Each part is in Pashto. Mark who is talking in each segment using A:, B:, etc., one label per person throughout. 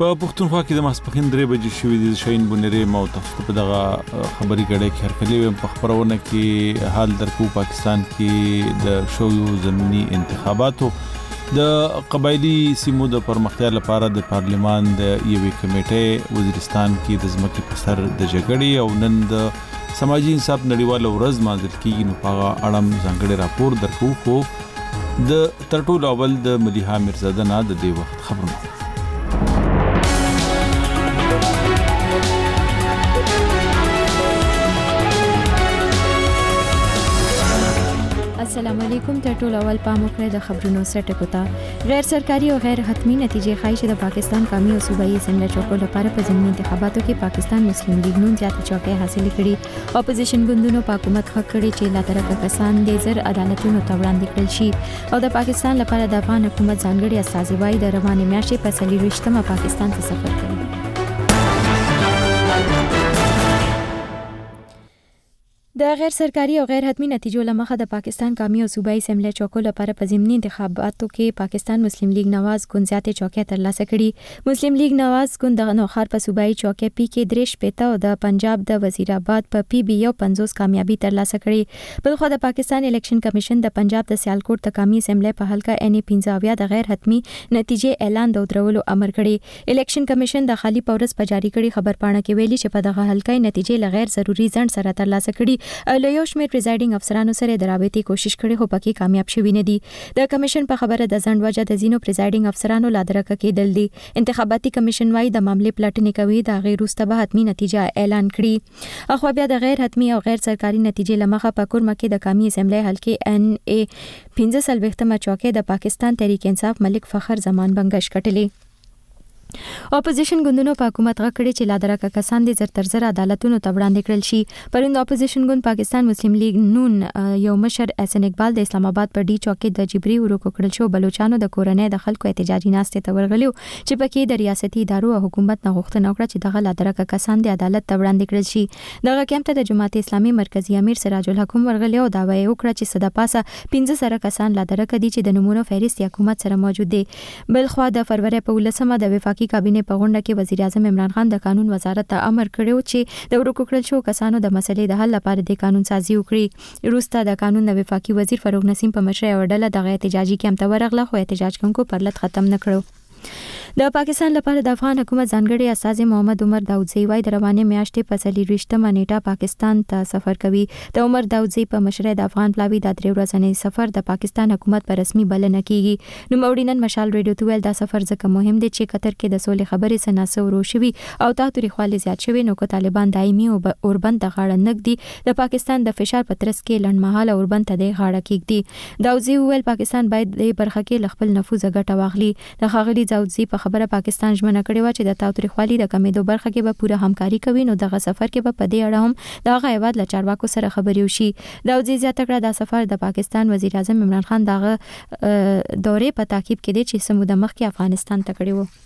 A: په پښتونخوا کې د ماسپښین 3 بجې شوې د شاهین بونری مو تاسو په دغه خبري غړې کې هرکلی په خبرونه کې حال درکو پاکستان کې د شویو ضمني انتخاباتو د قبایلی سیمو د پرمختیا لپاره د پارلیمان د یوې کمیټې وزیرستان کې د ځمکې په سر د جګړې او نن د سماجی انصاف نړیواله ورځ مازل کېږي نو هغه اړم ځانګړي راپور درکو خو د ترټولو اول د ملیحه میرزاده نه د دې وخت خبرونه.
B: السلام علیکم. ټول اول پام وکړئ د خبرونو سرټکو ته. غیر سرکاري او غیر حتمی نتیجې ښایي چې د پاکستان قومي او صوبایي اسمبلی چوکو لپاره په ضمني انتخاباتو کې پاکستان مسلم لیگ نون زیاتې چوکۍ حاصلې کړي. اپوزیشن ګوندونو په حکومت حق کړي چې لاترکه کسان د زر عدالتونو ته وړاندې کړل شي او د پاکستان لپاره د افغان حکومت ځانګړي استازي د روانې میاشتې په 24مه پاکستان ته سفر کوي. د غیر سرکاري او غیر حتمی نتیجو لمخه د پاکستان قومي او صوبایي اسمبلی چوکو لپاره په ضمني انتخاباتو کې پاکستان مسلم لیگ نواز ګوند زیاتې چوکۍ ترلاسه کړي. مسلم لیگ نواز ګوند د نوخار په صوبایي چوکۍ پی کې 3 او د پنجاب د وزیر آباد په پی بی 50 کامیابی ترلاسه کړي. بلخو د پاکستان الیکشن کمیشن د پنجاب د سیالکوټ د قومي اسمبلی په حلقه ان 15 د غیر حتمی نتیجې اعلان د درولو امر کړي. الیکشن کمیشن د خالی پورس په جاری کړي خبرپاڼه کې ویلي چې په دغه حلقه نتیجې لغیر ضروري ځند سره ترلاسه کړي. له یو شمېر پریزایډینګ افسرانو سره د رابطې کوشش کړي خو پکې کامیاب شوي نه دي. د کمیشن په خبره د ځند وجه د ځینو پریزایډینګ افسرانو لادرکه کېدل دي. انتخاباتي کمیشن وايي د معاملې پلټنې کوي د غیر وروسته به حتمی نتیجه اعلان کړي. اخو بیا د غیر حتمی او غیر سرکاري نتیجې لمخه په کورمه کې د قومي اسمبلی حلقې ان ای 15 چوکۍ د پاکستان تحریک انصاف ملک فخر زمان بنگش کټلې. اپوزیشن ګوندونو په حکومت غږ کړی چې لادرکه کسان د زر تر زر عدالتونو ته وړاندې کړل شي. پرون د اپوزیشن ګوند پاکستان مسلم لیگ نون یو مشر احسن اقبال د اسلام آباد په ډي چوکۍ د جبري ورکو کړل شو بلوچستانو د کورنۍ د خلکو احتجاجي ناستې ته ورغلیو چې پکې د ریاستي ادارو او حکومت نه غوښتنه وکړه چې دغه لادرکه کسان د عدالت ته وړاندې کړل شي. دغه کیمپ ته د جماعت اسلامي مرکزی امیر سراج الحق ورغلی او دعوی وکړه چې صدا پاسه 15 کسان لادرکه دي چې د نمونه فهرست حکومت سره موجود دي. بلخو د فروری په 19مه د وفاقي کابینې په غونډه کې وزیر اعظم عمران خان د قانون وزارت ته امر کړی چې د ورکو کړل شو کسانو د مسلې د حل لپاره د قانون سازي وکړي. وروسته د قانون د وفاقي وزیر فاروق نسیم په مشرۍ وړاندې دغه احتجاجي کیمپ ته ورغله خو احتجاج کوونکو پرلط ختم نکړو. د پاکستان لپاره د افغان حکومت ځانګړي استازي محمد عمر داودزی وايي د روانې میاشتې په 24مه نیټه پاکستان ته سفر کوي. د عمر داودزی په مشرۍ د افغان پلاوی د 3 ورځې سفر د پاکستان حکومت په رسمي بلنه کیږي. نو موړینن مشال ریډیو ته ویل دا سفر ځکه مهم دی چې قطر کې د سولې خبرې سناسه ورو شوي او تاریخوالي زیات شوي نو که طالبان دایمي او اوربند د غاړه نګدي د پاکستان د فشار په ترڅ کې لنډمهاله اوربند ته د غاړه کېږدي. داودزی ویل پاکستان باید د برخه کې خپل نفوذ ګټه واخلي. د خاغلی داودزی په خبره پاکستان ژمنه کړې و چې د تاوتریخوالي د کمیدو برخه کې به پوره همکاري کوي نو دغه سفر کې به په دې اړه هم د هغه هیواد له چارواکو سره خبرې وشي. داودزی زیاته کړه دا سفر د پاکستان وزیر اعظم عمران خان دغه دورې په تعقیب کې دی چې سموده مخکې افغانستان ته کړی و.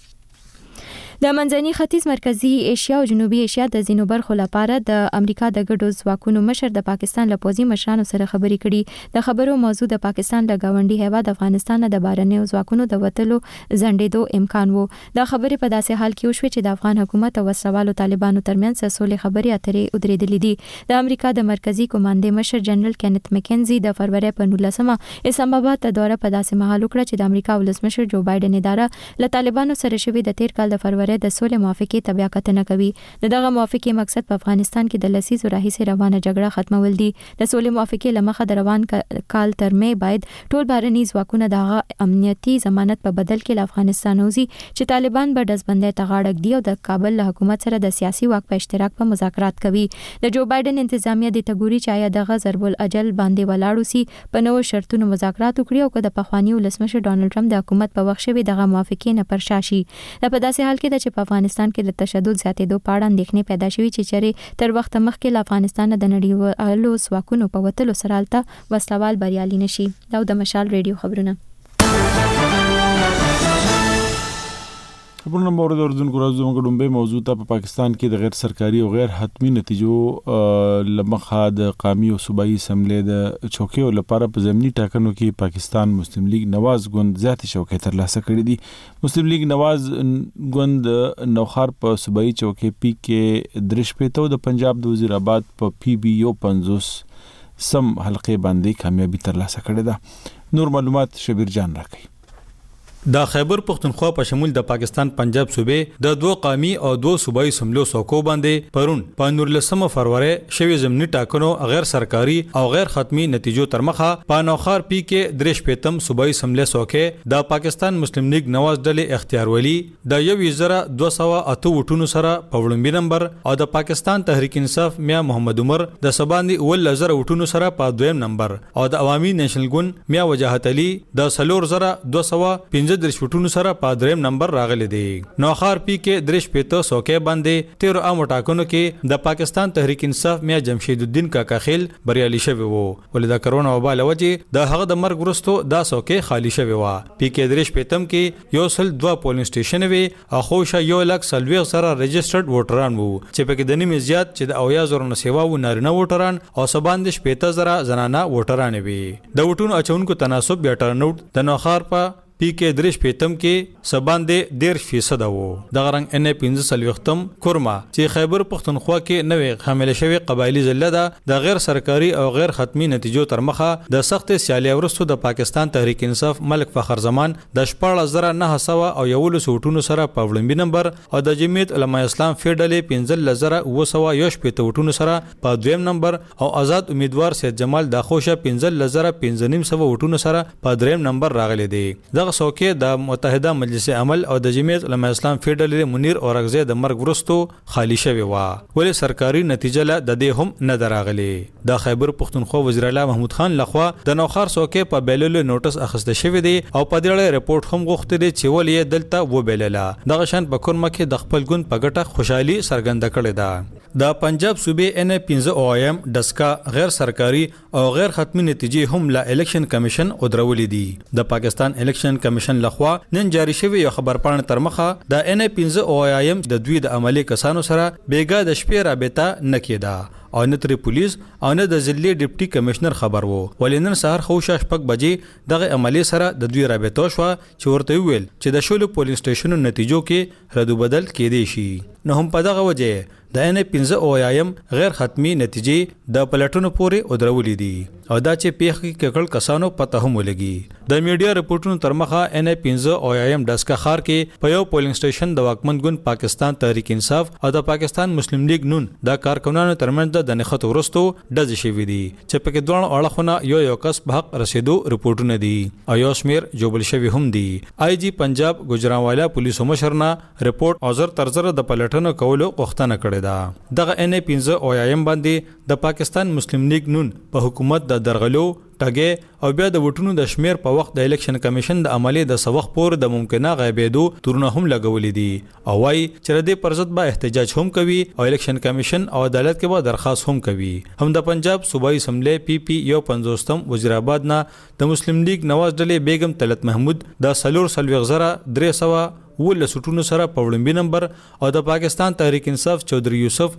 B: د منځني ختیځ مرکزی ایشیا او جنوبي ایشیا د ځینو برخو لپاره د امریکا د ګډو ځواکونو مشر د پاکستان له پوځي مشرانو سره خبرې کړي. د خبرو موضوع د پاکستان له گاونډي هیواد افغانستان د بهرنیو ځواکونو د وتلو ځنډېدو امکان وو. دا خبرې په داسې حال کې وشوې چې د افغان حکومت او وسلوالو طالبانو ترمنځ سولې خبرې اترې ودرېدلې دي. د امریکا د مرکزی کمانډې مشر جنرال کینت مکنزي د فروری په 19مه اسلام آباد ته دوره په داسې مهال وکړه چې د امریکا ولسمشر جو بایدن اداره له طالبانو سره شوې د تیر کال د فروری د سولې موافقې ته بیا کتنه کوي. دغه موافقې مقصد په افغانستان کې د لسیزو راهیسې روانه جګړه ختمول دي. د سولې موافقې لمخه د روان کال ترمه باید ټول بهرني ځواکونه دغه امنیتي ضمانت په بدل کې له افغانستان وځي چې طالبان به دزبندۍ ته غاړه ږدي او د کابل له حکومت سره د سیاسي واک په اشتراک په مذاکرات کوي. د جو بایدن انتظامیه د تګوري چې آیا دغه ضرب الاجل باندې ولاړو سي په نوو شرطونو مذاکرات وکړي او که د پخوانی ولسمشر ډانلډ ټرمپ د حکومت په وخت شوی دغه موافقې نه پرشاشي. دا په داسې حال کې ده چې په افغانستان کې د تشدد زیاتېدو په اړه اندېښنې پیدا شوي چې چېرې تر وخته مخکې له افغانستان د نړیوالو ځواکونو په وتلو سره هلته وسلوال بریالي نشي. دا د مشال ریډیو خبرونه.
A: خبرونه مورد اردوونکو راځو موږ ډومبه موضوع ته په پاکستان کې د غیر سرکاري او غیر حتمی نتیجو لمخه د قومي او صوبایي اسمبلی د چوکیو لپاره په ضمني ټاکنو کې پاکستان مسلم لیگ نواز ګوند زیات چوکۍ ترلاسه کړې دي. مسلم لیگ نواز ګوند نوخار په صوبایي چوکۍ پی کې درش پېتو د پنجاب د وزیر آباد په پی بی یو 50 سم حلقې باندې کامیابی ترلاسه کړې ده. نور معلومات شبیر جان راکړي.
C: د خیبر پختونخوا په شمول د پاکستان پنجاب صوبې د دوه قومي او دوه صوبایي سملو سوکو باندې پرون په 19 فروری شوی ضمني ټاکنو غیر سرکاري او غیر ختمي نتیجو تر مخه په نوخار پی کې درش پیتم صوبایي سملې سوکې د پاکستان مسلم لیگ نواز ډلې اختیار ولی د 1208 وټونو سره په وړاندې نمبر او د پاکستان تحریک انصاف میا محمد عمر د سباندي 11000 وټونو سره په دویم نمبر او د عوامي نېشنل ګوند میا وجاهت علي د 4215 درشوټونو سره په دریم نمبر راغلي دي. نوخار پی کې درش پیته سوکې باندې 13 عام ټاکنو کې د پاکستان تحریک انصاف میا جمشید الدین کاکا خیل بریالي شوی وو ولې د کرونا وبا لوجه د هغه د مرګ وروسته دا سوکې خالی شوی و. پی کې درش پیتم کې یو سل 2 پولینګ سټیشن وی اخوشه 1,40,000 سره رجسټرډ ووټران وو چې په کې د نیمه زیات چې د 80,000 نه سیوا و نارینه ووټران او 17,000 زنانه ووټران وی. د وټونو اچونکو تناسب بیا ټرناوټ د نوخار په پی کې درش پیتم کې سباندې 13% وو. د غرنګ ان 15 کورما چې خیبر پختونخوا کې نوې حامل شوی قبایلی ضلع ده د غیر سرکاري او غیر ختمي نتیجو تر مخه د سخت سیالي ورستو د پاکستان تحریک انصاف ملک فخر زمان د 14,900 او 11 وټونو سره په وړاندې نمبر او د جمعیت علماء اسلام فیډلې 15,900 وټونو سره په دویم نمبر او آزاد امیدوار سید جمال داخوشه 15,500 وټونو سره په دریم نمبر راغلي دي. سوکې د متحده مجلس عمل او د جمعیت علماء اسلام فیډرل منیر اورغزی د مرګ ورستو خالی شوی و ولې سرکاري نتیجه له د دې هم نه دراغلي. د خیبر پختونخوا وزیر اعلی محمود خان لخوا د نوخار سوکې په بیللو نوټس اخیسته شوی دی او په دې اړه رپورت هم غوښتل دي چې ولې دلته و بیلله دغه شان په کورمه کې د خپل ګوند په ګټه خوشحالي څرګنده کړې ده. د پنجاب صوبې ان 15 اویم دسکا غیر سرکاري او غیر ختمي نتیجې هم لا الیکشن کمیشن ودرولې دي. د پاکستان الیکشن کمیشن لخوا نن جاری شوی یو خبر پاڼه تر مخه د ان 15 اویم د دوی د عملی کسانو سره بیګا د شپې رابطه نکیدا او نه تر پولیس او نه د ضلعي ډیپټي کمشنر خبر وو ولې نن سهار خوشا شپږ بجې دغه عملی سره د دوی رابطه شو چې ورته ویل چې د شولو پولیس سټیشنو نتیجو کې ردو بدل کېدی شي. نو هم په دغه وجه د ان 15 اویم غیر ختمي نتیجې د پلټونو پورې ودرولې دي او دا چې پیښ کې ککړ کسانو پته هم ولګي. د میډیا رپورټونو تر مخه ان 15 اویم دسکا خار کې په یو پولینګ سټیشن د واکمن ګوند پاکستان تحریک انصاف او د پاکستان مسلم لیگ نون د کارکونانو ترمنځ د نخښت ورستو ډز شوی دي چې په کې دوه اړخونه یو کس په حق رسیدو رپورټونه دي او یو شمیر جوبل شوی هم دي. آی جی پنجاب ګجرانوالا پولیسو مشرنا رپورټ اوزر ترزر د پلټنو کولو غوښتنه کړې ده. دغه ان 15 اویم باندې د پاکستان مسلم لیگ نون په حکومت د درغلو ټګې او بیا د وټونو د شمیر په وخت د الیکشن کمیشن د عملی د سوخ پور د ممکنه غیبېدو تورونه هم لګولې دي او وايي چې د پر ضد به احتجاج هم کوي او الیکشن کمیشن او عدالت کې به درخواست هم کوي. هم د پنجاب صوبایي اسمبلی پی پی یو 50 وزیر آباد نه د مسلم لیگ نواز ډلې بیگم طلعت محمود د 4,300 سټونو سره په وړاندې نمبر او د پاکستان تحریک انصاف چودري یوسف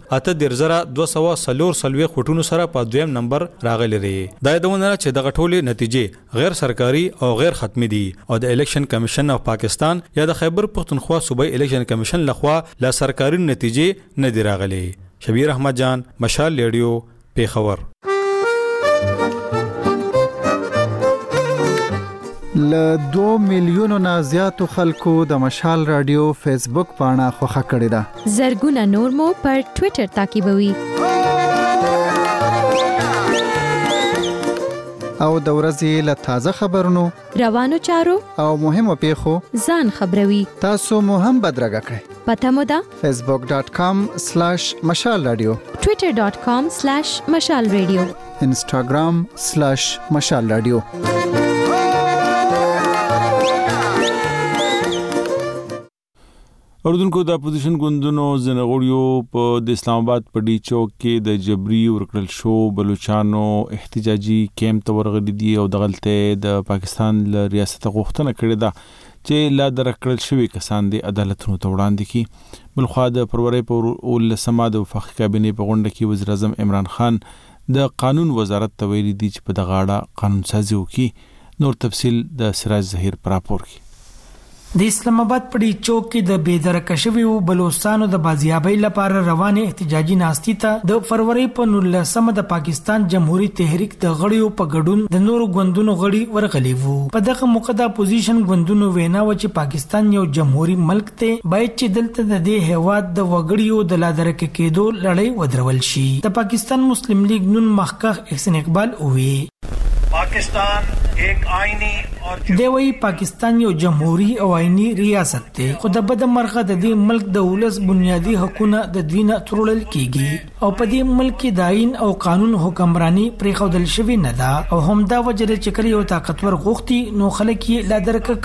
C: 8,240 وټونو سره په دویم نمبر راغلي دي. دا دونه چې د غټولې نتیجې غیر سرکاري او غیر ختمي دي او د الیکشن کمیشن اف پاکستان یا د خیبر پختونخوا صوبایي الیکشن کمیشن لخوا لا سرکاري نتیجې نه دی راغلي. شبیر احمد جان، مشال ریډیو، پیښور.
D: ل 2 میلیونو نه زیاتو خلکو د مشال رادیو فیسبوک پاڼه خوښه کړې ده.
B: زرګونه نور مو پر ټوئیټر تعقیبوي.
D: او د ورځې له تازه خبرونو،
B: روانو چارو او
D: مهمو پیښو
B: ځان خبروي.
D: تاسو مو هم بدرګه کړئ.
B: پته مو ده
D: facebook.com/مشال رادیو،
B: twitter.com/مشال رادیو،
D: instagram/مشال رادیو.
A: اردوونکو د اپوزیشن ګوندونو زنغوړیو په د اسلام آباد په ډی چوک کې د جبري ورکړل شو بلوچستانو احتجاجي کیمپ ته ورغلي دي او د غلطه د پاکستان ریاست غوښتنه کړې ده چې لا درکړل شوی کسان د عدالتونو ته وړاندې کی. بلخوا د فروری په 19 د وفاقي کابینې په غونډه کې وزیر اعظم عمران خان د قانون وزارت ته ویلي دي چې په دغه اړه قانون سازي وکړي. نور تفصیل د سراج ظهیر پر راپور کې.
E: د اسلام آباد په ډی چوک کې د بېدرکه شویو بلوچستانو د بازیابۍ لپاره روانه احتجاجي ناستي ته د فروری په 19 د پاکستان جمهوریت تحریک د غړیو په ګډون د نورو ګوندونو غړي ورغلي وو. په دغه موقع د اپوزیشن ګوندونو وینا و چې پاکستان یو جمهوریت ملک دی، باید چې دلته د دې هیواد د وګړیو د لادرکه کېدو لړۍ ودرول شي. د پاکستان مسلم لیگ نون مخکخ احسان اقبال وی
F: पाकिस्तान एक आईनी और
E: دوی پاکستان یو جمهوریت او آئینی ریاست دی، خو د بد مرغه د دې ملک د ولس بنیادی حقوقونه د دوی نه ترورل کیږي او په دې ملک کې د آئین او قانون حکمرانی پرېښودل شوی نه ده او همدا وجه چې کله یو طاقتور غوښتي نو خلک یې لادرکه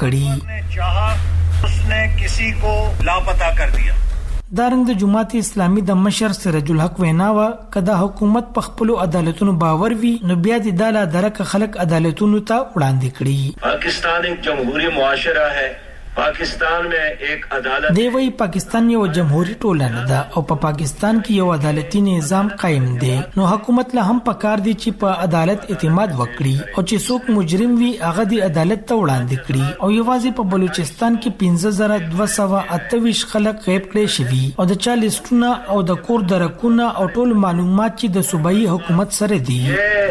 E: کړي.
F: उसने किसी को लापता कर दिया.
E: دارنګ د جماعت اسلامي د مشر سراج الحق ویناوه کدا حکومت په خپل عدالتونو باور وي نو بیا د داله درک خلک عدالتونو ته وړاندې کړي.
F: पाकिस्तान एक जमहूरी मुआशरा है. पाकिस्तान में एक अदालत
E: دی وی پاکستان یو جمهوریت ټولنه ده او په پاکستان کې یو عدالتي نظام قائم دی، نو حکومت له هم پکار دی چې په عدالت اعتماد وکړي او چې څوک مجرم وي هغه د عدالت ته وړاندې کړي. او یوازې په بلوچستان کې 15228 خلک غیب کړي شوي او د 40 ټونه او د کور درکونه او ټول معلومات چې د صوبایي حکومت سره دي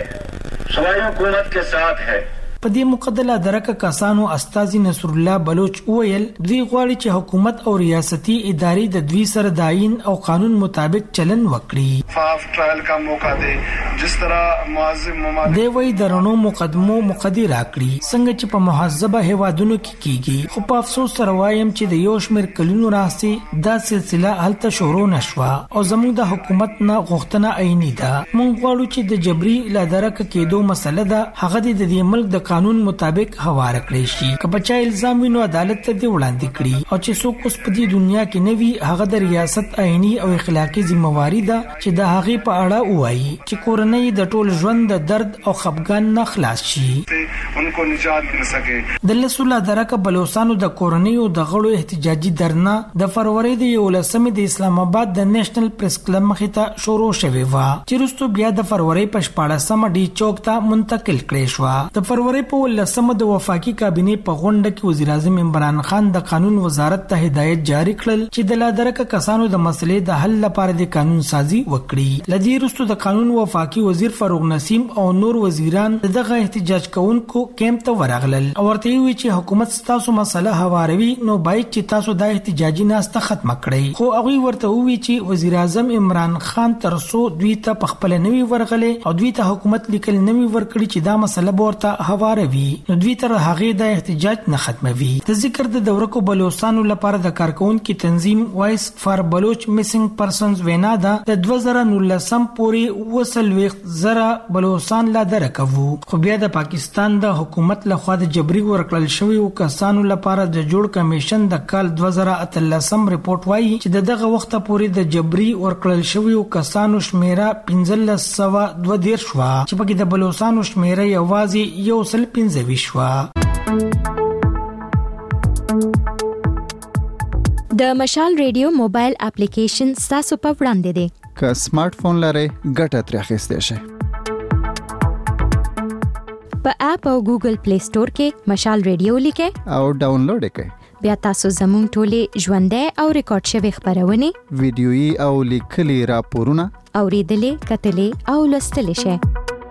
F: صوبائی حکومت के साथ है.
E: په دې مقدله درکه کسانو استاذ نصر الله بلوچ ویل دوی غواړي چې حکومت او ریاستي ادارې د دوی سره د آئین او قانون مطابق چلن وکړي.
G: فاف ټرایل کا موقع دی جس طرح معذب ممالک
E: دی وی درنو مقدمو مقدر راکړي څنګه چې په مهذبه هوادونو کې کیږي. خو په افسوس سره وایم چې د یو شمېر کلونو راځي دا سلسله هلته شروع نشوه او زموږ د حکومت نه غوښتنه عیني ده. موږ غواړو چې د جبري لادرکه کېدو مسله ده هغه د دې ملک د قانون مطابق هوار کړی شي. که بچا الزام وینو عدالت ته دی وړاندې کړي او چې څوک اوس په دې دنیا کې نه وي هغه د ریاست آئینی او اخلاقی ذمہواری ده چې د هغې په اړه وایي چې کورنۍ د ټول ژوند د درد او خفګان نه خلاص شي.
G: انکو نجات مل سکے.
E: د لسوله درکه بلوچستانو د کورنۍ او د غړو احتجاجي درنا د فروری د 11 د اسلام آباد د نېشنل پریس کلب مخې ته شروع شوې و چې وروسته بیا د فروری په 14 ډی چوک ته منتقل کړې شو. د فروری په 19 د وفاقي کابینې په غونډه کې وزیر اعظم عمران خان د قانون وزارت ته هدایت جاری کړل چې د لادرکه کسانو د مسلې د حل لپاره د قانون سازي وکړي. لدی وروسته د قانون وفاقي وزیر فاروق نسیم او نور وزیران دغه احتجاج کوونکو کیمپ ته ورغلل او ورته وی چې حکومت تاسو مسله هواروي نو باید چې تاسو د احتجاجي ناسته ختم کړئ. خو هغه ورته وی چې وزیر اعظم عمران خان ترسو دوی ته په خپل نوي ورغلې او دوی ته حکومت لیکل نوي ورکړي چې دا مسله ورته هواروي نو دوی تر هغه د احتجاج نه ختموي. د ذکر د دورکو بلوچستانو لپاره د کارکونکو تنظیم وایس فار بلوچ میسنګ پرسنز وینا ده د 2019 پورې وسلويخ زره بلوچستان لا درکوو. خو بیا د پاکستان د حکومت لخوا د جبري ورکړل شوی او کسانو لپاره د جوړ کمیشن د کال 2013 رپورت وایي چې دغه وخت پورې د جبري ورکړل شوی او کسانو شمیره 1522 شو چې پکې د بلوچستانو شمیره یوازې 115 شو.
B: د مشال ریډیو موبایل اپلیکیشن تاسو په وړاندې دی.
D: که سمارټ فون لرئ ګټه ترې اخیستئ شئ.
B: په اپ او ګوګل پلی سٹور کې مشال ریډیو لیکئ
D: او ډاونلوډ کړئ.
B: بیا تاسو زموږ ټولې ژوندۍ او ریکارډ شوی خبرونه
D: ویډیويي او لیکلي راپورونه
B: اوریدلې کتلې او لوستلې شئ.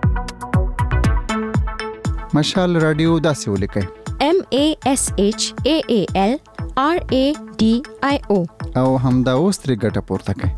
D: مشال رادیو داسې ولیکئ
B: MASHAAL RADIO
D: او همدا اوس ترې ګټه پورته کړئ.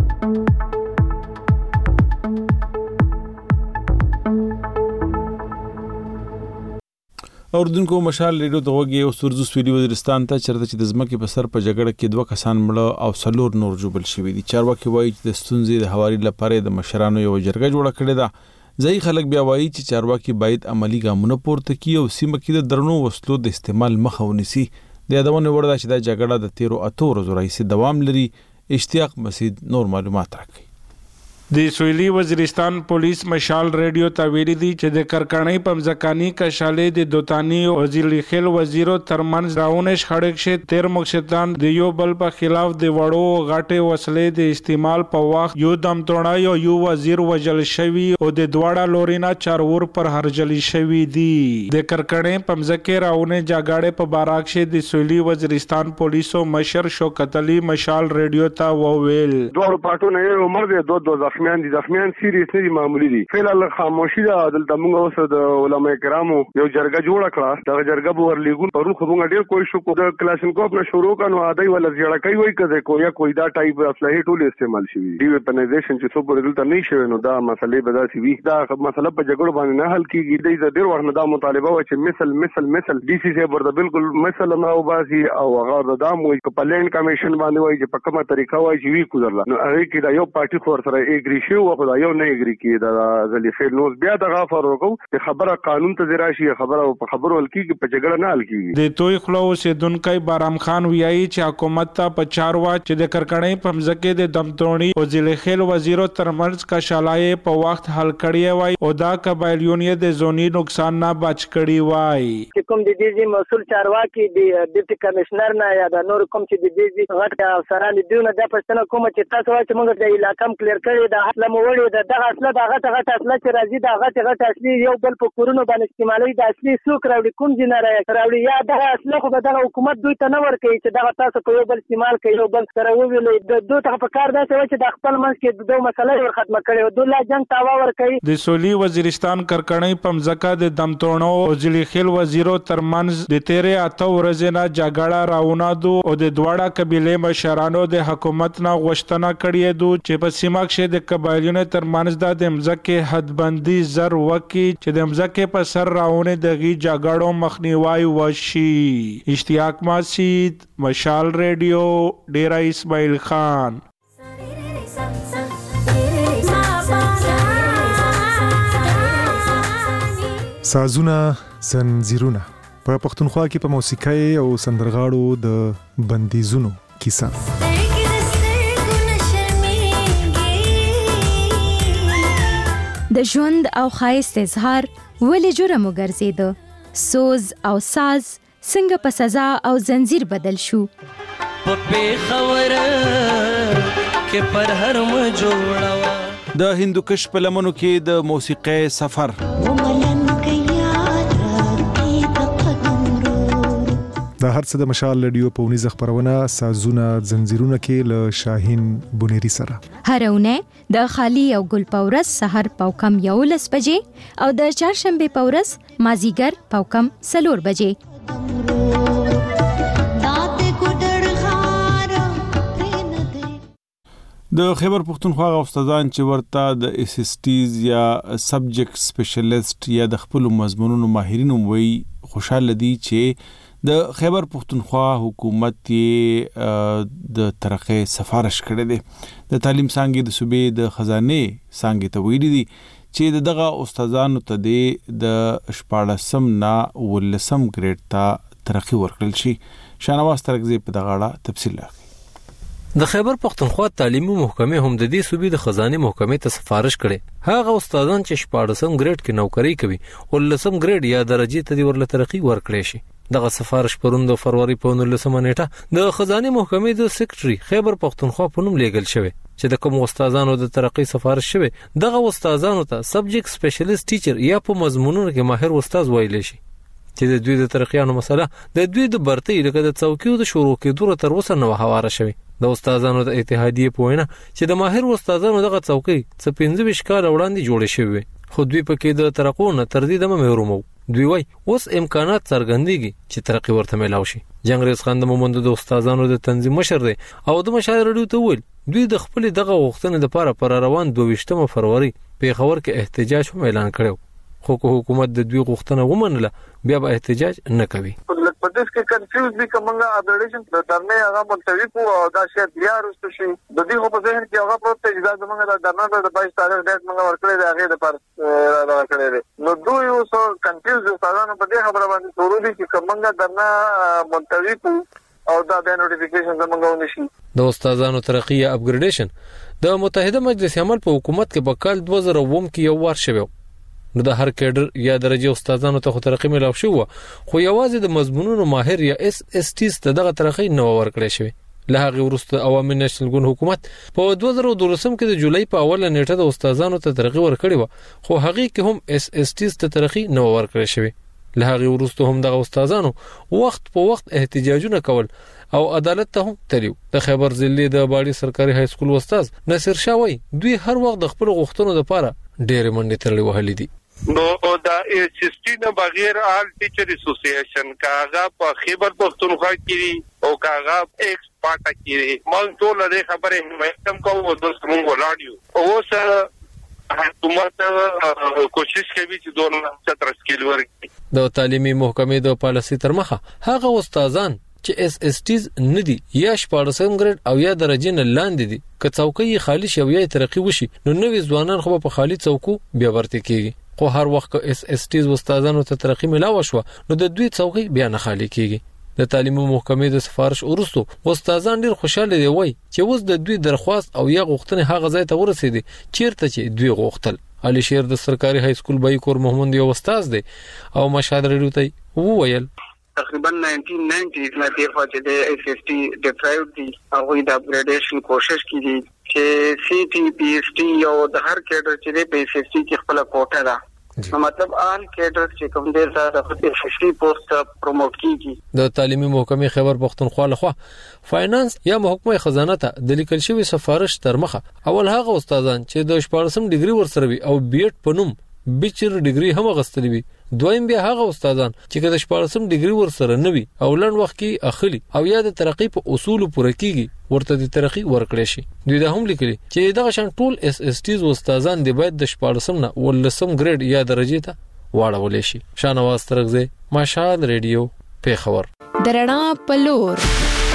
A: اوردونکو مشال ریډیو ته وګورئ او سورزو سویلي وزیرستان ته چرته چې د ځمکې په سر په جګړه کې 2 کسان مړه او 4 نور جوړل شوي دي. چارواکي وایي چې د ستونزې د هواري لپاره د مشرانو یو جرګه جوړه کړې ده. ځای خلک بیا وایي چې چارواکي باید عملی ګامونه پورته کړي او سیمه کې د درنو وسلو د استعمال مخه ونیسي. د یادونه وړ ده چې دا جګړه د 13 ورځو راهیسې دوام لري. اشتیاق مسعود نور معلومات راکړي.
H: د سویلي وزیرستان پولیس مشال ریډیو ته ویلي دي چې د کرکړنۍ پمزکانی کشالې د دوتانی او ضلع خیل وزیرو ترمنځ راونش خړک شه تیر مقصدان د یو بل په خلاف د وړو غاټه وسلې د استعمال په وخت یو دم توړای او یو وزیر وجل شوی او د دواړه لورینا چارور پر هرجلی شوی دي د کرکړنۍ پمزکه راونه جاګاړه په باراک شه د سویلي وزیرستان پولیسو مشر شوکت علي مشال ریډیو ته وویل
I: دوه پټونه یو عمر دی دوه زخمیان دي زخمیان سیریس نه دي معمولی دي فعلا خاموشي ده دلته موږ اوس د علماء کرامو یو جرګه جوړه کړه دا جرګه به ورلیګون پرون خو موږ ډیر کوئی شو د کلاشینکوف نه شروع کانو عادي ولا زیړه کوي وای کده کوئی دا ټایپ اسلحه ټول استعمال شي دی ویپنایزیشن چې څو پر دلته نه شوی نو دا مسلې به دا سی وی دا مسله په جګړه باندې نه حل کیږي د ډیر وخت دا مطالبه و چې مثل ډي سي سي ورته بالکل مثلا نه وباسي او هغه د دام وای په لینډ کمیشن باندې وای چې په کومه طریقه وای چې وی کوزرلا نو هغه کې دا یو پارټي خور سره اګری شو او خدای یو نه اګری کی دا ځلې فعل نو بیا د غفر وکړو چې خبره قانون ته راشي خبره په خبرو ول کیږي په جګړه نه حل کیږي
H: د توي خلو سیدونکای بارام خان ویایي چې حکومت ته په چاروا چې د کرکړنۍ پمزکه د دمتونی او ضلع خیل وزیرو ترمنځ کا شالای په وخت حل کړی وای او دا قبایلیونیت د زونی نقصان نه بچ کړی وای
J: چې کوم د دې مسول چارواکي د ډیپټي کمشنر نه یا د نور کوم چې د دې غټ افسران دیونه د پښتنه کوم چې تاسو وایي چې موږ د علاقې کلیر کړی د اصله موړي دغه اصله دغه اصله چې راځي دغه اصلي یو بل په کورونو باندې استعمالي د اصلي سوق راوړي کوم جنره راوړي یا دغه اصله خو دغه حکومت دوی ته نه ورکوي چې دغه تاسو په یو بل استعمال کوي یو بل سره وویل د دوه ته په کار دا چې د خپل منځ کې د مسله ور ختمه کړي او د لا جنگ تاوا ورکوي
H: د سویلي وزیرستان کرکړنۍ پمزکه د دمتونو او ضلع خیل وزیرو ترمنځ د تیرې اته ورځې نه جګړه راونادو او د دواړه قبيله مشرانو د حکومت نه غوښتنه کړې دو چې په سیمه کې د قبایلونو ترمنځ د مځکه حدبندي زر وکي چې د مځکه په سر راونه دغه جګړو مخنیوي وشي اشتیاق مسجد مشال ریډیو ډیرا اسماعیل خان
K: سازونه زنجیرونه په پښتونخوا کې په موسیقۍ او سندرغاړو د بندیزونو کیسه
B: د ژوند او ښایست اظهار ولې جرم وګرځیده سوز او ساز څنګه په سزا او زنجیر بدل شو
L: په خبره کې پر هر م جوړوا
A: د هندوکش په لمنو کې د موسیقۍ سفر
K: د هر څه د مشال ریډیو په ونیزه خبرونه سازونه زنجیرونه کې له شاهین بونيري سره
B: هرونه د خالی او ګل پورس سحر پاوکم 11 بجې او د چهارشنبه پورس مازیګر پاوکم 4 بجې
A: د خیبر پختونخوا استادان چې ورته د اس اس ټیز یا سبجیکټ سپیشلیست یا د خپل مضمونونو ماهرین وي خوشاله دي چې د خیبر پختونخوا حکومت د ترقه سفارش کړی دی د تعلیم څنګه د صوبې د خزانه څنګه ته ویلي دي چې دغه استادانو ته د 14 نه 19 ګریډ ته ترقی ورکړل شي شانواز ترکزی په دغه اړه تفصیل راغی
M: د خیبر پختونخوا تعلیمي محکمې هم د دې صوبې د خزانه محکمې ته سفارش کړي هغه استادان چې 14 ګریډ کې نوکری کوي او 19 ګریډ یا درجه ته ورله ترقی ورکړي شي دغه سفارش پروند فروری په 19 نیټه د خزانه محکمې د سیکریټري خیبر پختونخوا په نوم لیږل شوی چې د کوم استادانو د ترقی سفارش شوی دغه استادانو ته سبجیکټ سپیشلیست ټیچر یا په مضمونونو کې ماهر استاد ویل شي چې د دوی د ترقیانو مسله د دوی د برتۍ لکه د څوکیو د شروع کېدو تر اوسه نو هواره شوی د استادانو د اتحادیه په وینا چې د ماهر استادانو دغه څوکۍ څه 15 کال وړاندې جوړې شوی خو دوی پکې د ترقونه تر دې د مهرومو دوی وای اوس امکانات څرګندېږي چې ترقی ورته ملاوي شي جنگریز خان د مومند د استادانو د تنظیم مشر دی او د مشاور ریډیو ته ویل دوی د خپل دغه غوښتنې لپاره پر روان 22 فروری په خبر کې احتجاج هم اعلان کړو خو حکومت د دوی غوښتنه ومنله بیا به احتجاج نه کوي
N: په دې کې کنفیوز دي کومه اپډیشن د درنه هغه ملتوی کو او دا شی بیا رسته شي د دې په ذهن کې هغه پروت چې دا زمونږ د درنه د 22 تاریخ ډیټ موږ ورکړی دی هغه د پر راکړی دی نو دوی اوس کنفیوز استادانو په دې خبره باندې ضروري چې کومه درنه ملتوی کو او دا د نوټیفیکیشن زمونږ ونشي
M: د استادانو ترقی یا اپګریډیشن د متحده مجلس عمل په حکومت کې په کال 2009 کې یو وار شوی نو د هر کیډر یا درجه استادانو ته ترقی ملاو شو خو یوازې د مضمونونو ماهر یا اس اس ټی ته دغه ترقی نو ورکړی شوی. له هغه وروسته عوامي نېشنل ګوند حکومت په 2012 کې د جولای په اوله نیټه د استادانو ته ترقی ورکړی و خو هغه کې هم اس اس ټی ته ترقی نو ورکړی شوی. له هغه وروسته هم دغه استادانو وخت په وخت احتجاجونه کول او عدالت ته هم تلیو. د خیبر ضلع د باړي سرکاري های سکول استاد نصر شاوی دوی هر وخت د خپل غوښتنو لپاره ډېر منډې تړلې وهلې دي.
O: نو دا سیستم بغیر آل ټیچر اسوسییشن کاغه په خیبر پختونخوا کې او کاغه ایکس پاټا کې مونږ ټول د خبرې مهتم کوو د څنګه ولاړیو او سره حکومت کوشش کوي چې دونه ستر سکیل ورکړي.
M: د تعلیمي محکمې د پالیسي تر مخه هغه استادان چې اس اس ټیز ندي یا 14 ګریډ او یا درجه نه لاندې دي که څوکۍ خالی شي او یا ترقی وشي نو نوې ځوانان خو په خالی څوکو بیا ورته کیږي. خو هر وخت اس اس ټیز استادانو ته ترقی ملاو شو نو د دوی څوکۍ بیا نه خالی کیږي. د تعلیمي محکمې د سفارش وروسته استادان ډیر خوشاله دي وای چې اوس د دوی درخواست او یا غوښتنې هغه ځای ته ورسېدي چیرته چې دوی غوښتل. علي شیر د سرکاري های سکول بایکور محمد یو استاد دی او مشهد ریډیو ته وویل
P: تقریبا 1990 نه دی خو چې د اس اس ټی ډیپرایوډ دی هغه د اپګریډیشن کوشش کړي چې سی ټی پی ایس ټی او د هر کیډر چې په اس اس ټی کې خپل کوټه ده نو مطلب آل کیډر چې کوم دې سره د اس اس ټی پوسټ پروموټ کیږي.
M: د تعلیمي محکمې خیبر پختونخوا لخوا فاینانس یا محکمه خزانه ته د لیکل شوی سفارش تر مخه اول هغه استادان چې د 14 ډیګري ورسره وي او بي ایډ په نوم بیچر ډیګري هم غستلی وي دویم بیا هغه استادان چې د 14 ډیګري ورسره نه وي او لن وخت کې اخلي او یا د ترقی په اصول پوره کیږي ورته د ترقی ورکړي شي. دوی دا هم لیکلي چې دغه شان ټول اس اس ټیز استادان د باید د 14 نه ولسم ګریډ یا درجه ته واړول شي. شانواز ترغزه مشال ریډیو پیښور
B: درنا پلور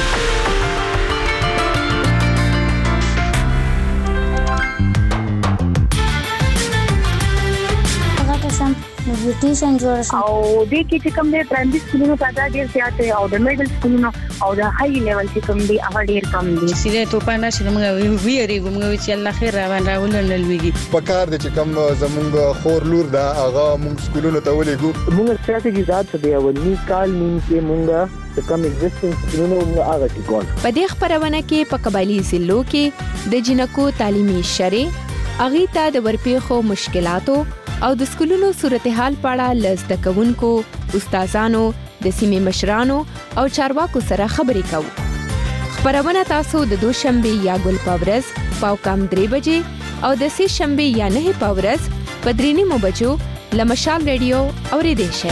Q: نیوټریشن جوړ شو او د کې چې کوم د پرایمري سکولونو تعداد ډیر زیات او د میډل سکولونو او د های لیول چې کوم دی هغه ډیر کم دي.
R: سیده تو پانا چې موږ ویریږو موږ چې الله خیر راولل لويږي
S: په کار د چې کوم زمونږ خور لور دا هغه موږ سکولونو ته ولېګو
T: موږ ستراتیژي ذات څه دی ولني کال نیم کې موږ کم ایگزیسټنس سکولونو موږ هغه ټیکول.
B: په دې خبرونه کې په قبایلی ضلعو کې د جنکو تعلیمي شرې اغه ته د ورپېخو مشکلاتو او د سکولونو صورتحال په اړه لزده کوونکو استادانو د سیمې مشرانو او چارواکو سره خبرې کوو. خبرونه تاسو د دوشنبه یا ګل پاورز پاو کم 3 بجې او د سه شنبه یا 9 پاورز په 3:30 بجو لمشال ریډیو اوریدئ شئ.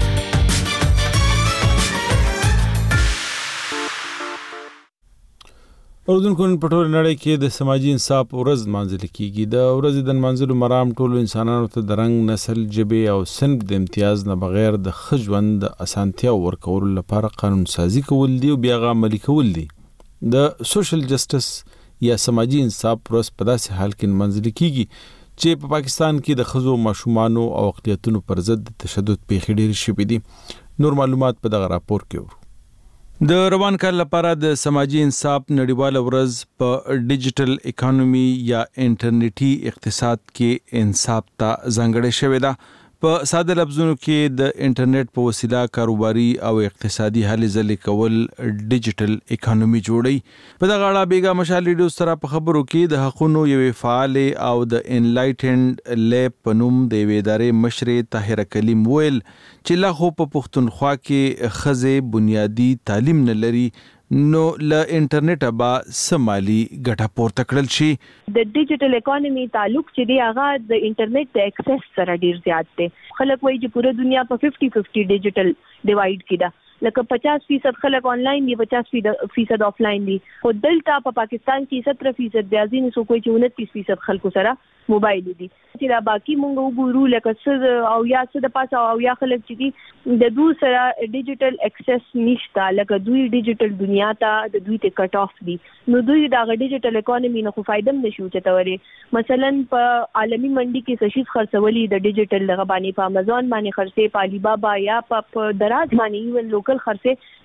A: اوردونکو په ټول نړۍ کې د سماجی انصاف ورځ مانځل کیږي. د ورځې د منځلو مرام ټول انسانانو ته د رنګ، نسل، جبه او صنف د امتیاز نه بغیر د خجوند د اسانتیا ورکول لپاره قانون سازی کول دي او بیا عملي کول دي. د سوشل جسټس یا سماجی انصاف ورځ په داسې حال کې منځل کیږي چې په پاکستان کې د خزو، ماشومانو او اقلیتونو پر ضد تشدد پیښې ډېرې شوې دي. نور معلومات په دغه راپور کې ورو. د روان کال لپاره د سماجی انصاف نړیواله ورځ په ډیجیټل اکانومي یا انټرنیټي اقتصاد کې انصاف ته ځانګړې شوې ده. په ساده لفظونو کې د انټرنیټ په وسیله کاروباري او اقتصادي هلې ځلې کول ډیجیټل اکانومي جوړي. په دغه اړه بیګا مشال ریډیو سره په خبرو کې د حقوقو یوې فعال او د انلایټنډ لیب په نوم د یوې ادارې مشرې طاهره کلیم ویل چې لا خو په پښتونخوا کې خزه بنیادی تعلیم نه لري نو له انټرنیټ به سمالي ګټه پورته کړل شي.
Q: د ډیجیټل اکانومي تعلق چې دی هغه د انټرنیټ د اکسس سره ډیر زیات دی. خلک وایي چې پوره دنیا په 50-50 ډیجیټل ډیوایډ کیده لکه 50% خلک آنلاین دي 50% آفلاین دي. خو دلته په پاکستان کې 17% د ازین سو کوئی 29% خلکو سره موبایل دي. چې دا باقی مونږ وګورو لکه څه او یا څه د پاسه او یا خلک چې دي د دوی سره ډیجیټل اکسس نشته لکه دوی ډیجیټل دنیا ته د دوی ته کټ اف دي نو دوی دا ډیجیټل اکانومي نه خو فائدہ نشو چتوري. مثلا په عالمی منډي کې څه شي خرڅولي د ډیجیټل لغه باندې په امازون باندې خرڅې په علی بابا یا په دراز باندې ایون لوکل خرڅې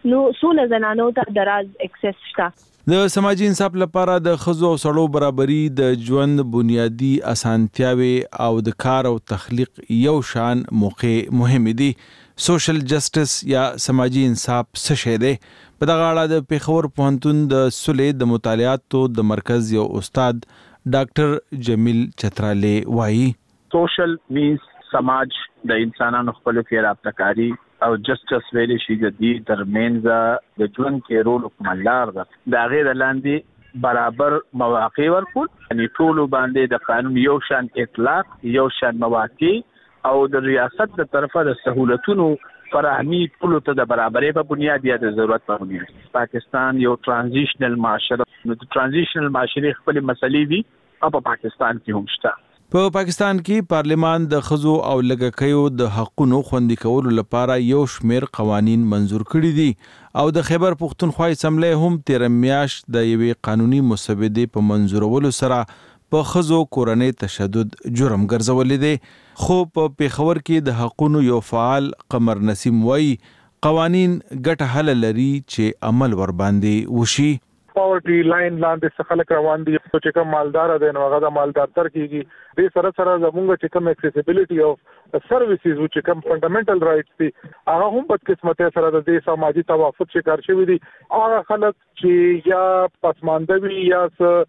Q: نو سونه زنانو ته دراز اکسس شته.
A: د سماجی انصاف لپاره د خزو او سړو برابرۍ د ژوند بنیادی اسانتیاوي او د کار او تخلیق یو شان موقع مهم دي. سوشل جسټس یا سماجی انصاف څه شی دی؟ په دغه اړه د پیښور پوهنتون د سولې د مطالعاتو د مرکز یو استاد ډاکټر جمیل چترالی وایي
U: سوشل مینز سماج د انسانانو خپل کې رابطه‌کاری او جسټس ویلې شي د دې ترمنځ د ژوند کې رول کوملار ده. دا غیر لاندې برابر مواقع ورکول یعنی ټول باندې د قانون یو شان اطلاق یو شان مواقع او د ریاست د طرفه د سہولتونو فراهمي ټول ته د برابرۍ په بنیاد یا د ضرورت په بنیاد. پاکستان یو ترانزیشنل معاشره نو د ترانزیشنل معاشره خپل مسلې دي او په پاکستان کې هم شته.
A: په پاکستان کې پارلیمان د خزو او لږکیو د حقونو خوندي کولو لپاره یو شمېر قوانین منزور کړي دي او د خیبر پښتونخوا اسمبلی هم تیر میاشت د یوې قانوني مسودې په منزورولو سره په خزو کورنۍ تشدد جرم ګرځولې دي. خو په پیښور کې د حقونو یو فعال قمر نسیم وایي قوانین ګټه حل لري چې عمل ور باندې وشي.
V: پاورټي لاین لاندې څه خلک روان دي چې کوم مالدار دي نو هغه د مالدار تر کېږي. دې سره زموږ چې کوم اکسیسیبিলিټي او سرویسز چې کوم فندامنټل رائټس دي هغه هم په قسمته سره د دې سماجی توافق شکار شوی دي. هغه خلک چې یا پسمانده وي یا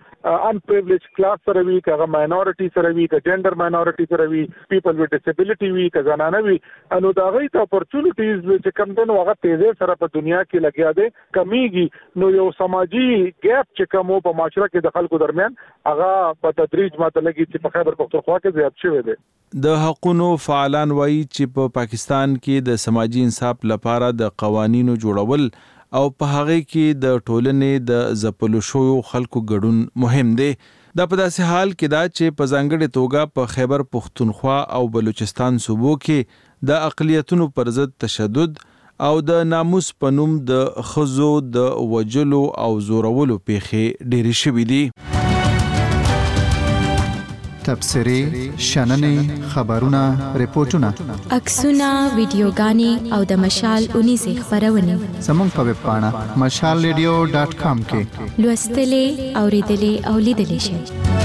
V: ان پریویلیج کلاس سره وي هغه ماینورټي سره وي که جندر ماینورټي سره وي پیپل وذ ډیسیبিলিټي وي که زنانه وي نو دا غي ته اپورچونټیز چې کوم دنه هغه تیزه سره په دنیا کې لګیا دي کمیږي. نو یو سماجی ګیپ چې کوم په معاشره کې د خلکو درمیان هغه په تدریج ماته لګي چې په خیبر پښتونخوا کې زیات شوی دی.
A: د حقوقو فعالان وایي چې په پاکستان کې د سماجی انصاف لپاره د قوانینو جوړول او په هغه کې د ټولنې د ځپلو شویو خلکو ګډون مهم دی. دا په داسې حال کې دا چې په ځانګړې توګه په خیبر پښتونخوا او بلوچستان صوبو کې د اقلیتونو پر ضد تشدد او د ناموس په نوم د خزو د وجلو او زورولو پیښې ډېرې شوې دي.
D: تبصرې، شننې، خبرونه، ریپورتونه،
B: عکسونه، ویډیوګانې او د مشال 19 خبرونه
D: زموږ په ویب پاڼه mashalradio.com کې
B: لوستلې، اوریدلې او لیدلې شئ.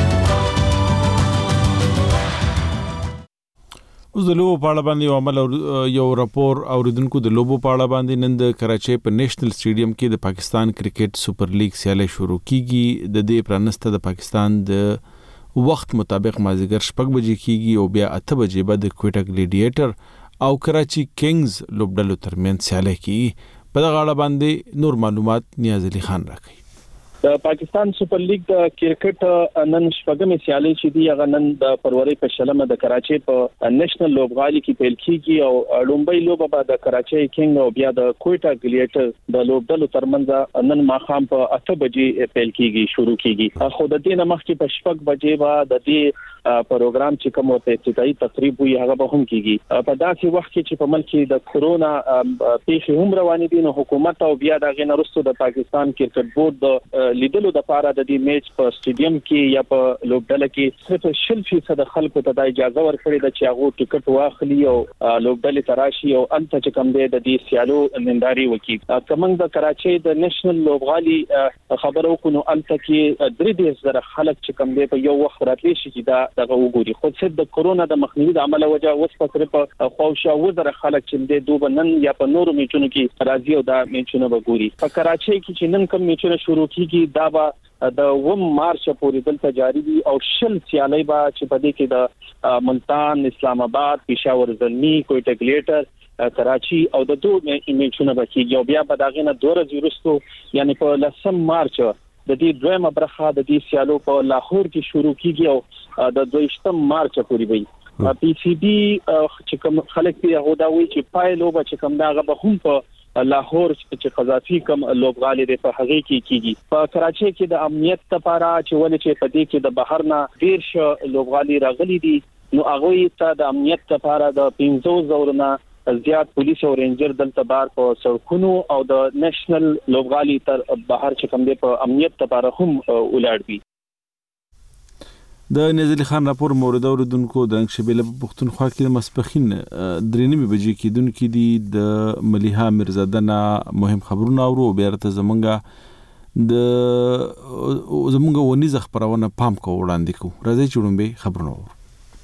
A: اوس د لوبو په اړه باندې یو عمل یو راپور اوریدونکو د لوبو په اړه باندې نن د کراچۍ په نېشنل سټیډیم کې د پاکستان کرکټ سپر لیګ سیالي شروع کیږي. د دې پرانسته د پاکستان د وخت مطابق مازیګر 6 بجې کیږي او بیا 8 بجې بعد کوټا ګلیډیټر او کراچي کینګز لوبډلو ترمنځ سیالي کیږي. په دغه اړه باندې نور معلومات نیاز علي خان راکړي.
W: د پاکستان سپر لیګ د کرکټ نن شپږمې سیالي چې دی هغه نن د فروری په شلمه د کراچۍ په نېشنل لوبغالي کې پیل کیږي او لومبۍ لوبه به د کراچۍ کینګ او بیا د کوټا ګلیډیټر د لوبډلو ترمنځ نن ماښام په 8 بجې پیل کیږي شروع کیږي. خو د دې نه مخکې په 6 بجې به د دې پروګرام چې کوم ته افتتاحي تقریب وي هغه به هم کیږي. په داسې وخت کې چې په ملک کې د کورونا پیښې هم روانې دي نو حکومت او بیا د غنرستو د پاکستان کرکټ بورډ د لیدلو د لپاره د دې میچ په سټیډیم کې یا په لوبډله کې صرف 100% خلکو ته د اجازه ورکړې ده چې هغه ټیکټ واخلي او لوبډله تراشي او انت چې کوم دی د دې سیالو ننداري وکړي. کومنګ د کراچۍ د نېشنل لوبغالي خبرو کو نو انت کې 3,000 خلک چې کوم دی په یو وخت راتلی شي چې دا دغه وګوري. خو څه د کورونا د مخنیوي د عمله وجه اوس په صرف خوښه وزره خلک چې د دوبنن یا په نورو میچونو کې راځي او دا میچونه وګوري. په کراچۍ کې چې نن کوم میچونه شروع کیږي دا به د 1 مارچ پورې دلته جاری دي او شل سیالي به چې په دې کې د ملتان، اسلام آباد، پېښور زلمي، کوټا ګلیډیټر، کراچي او د دوه میچونه به کیږي او بیا به داغه نه 2 ورځې وروسته یعنی په 10 مارچ د دې دویمه برخه د دې سیالو په لاهور کې شروع کیږي او د 22 مارچ پورې وي. پی سی بی چې کوم خلک دی هغه دا وایي چې پایلو به چې کوم داغه به هم په لاهور چې قذافي کوم لوبغالي د په هغه کې کیږي. په کراچۍ کې د امنیت لپاره چې ولې چې په دې کې د بهر نه ډیر ش لوبغالي راغلي دي نو هغه ته د امنیت لپاره د 500 زورنا زیات پولیس او رینجر دلته بار په سړکونو او د نېشنل لوبغالي تر بهر چې کوم دی په امنیت لپاره هم ولاړ دي.
A: د نازل خان راپور مورد اوردونکو د رنګ شبيله په پښتونخوا کې مسپخین درېنیمه بجې کې دونکو دي د مليحه مرزادنا مهم خبرونه اورو بیا ته زمونږ ونیزه خبرونه پام کو وړاندې کو راځي چړمبه خبرونه اورو.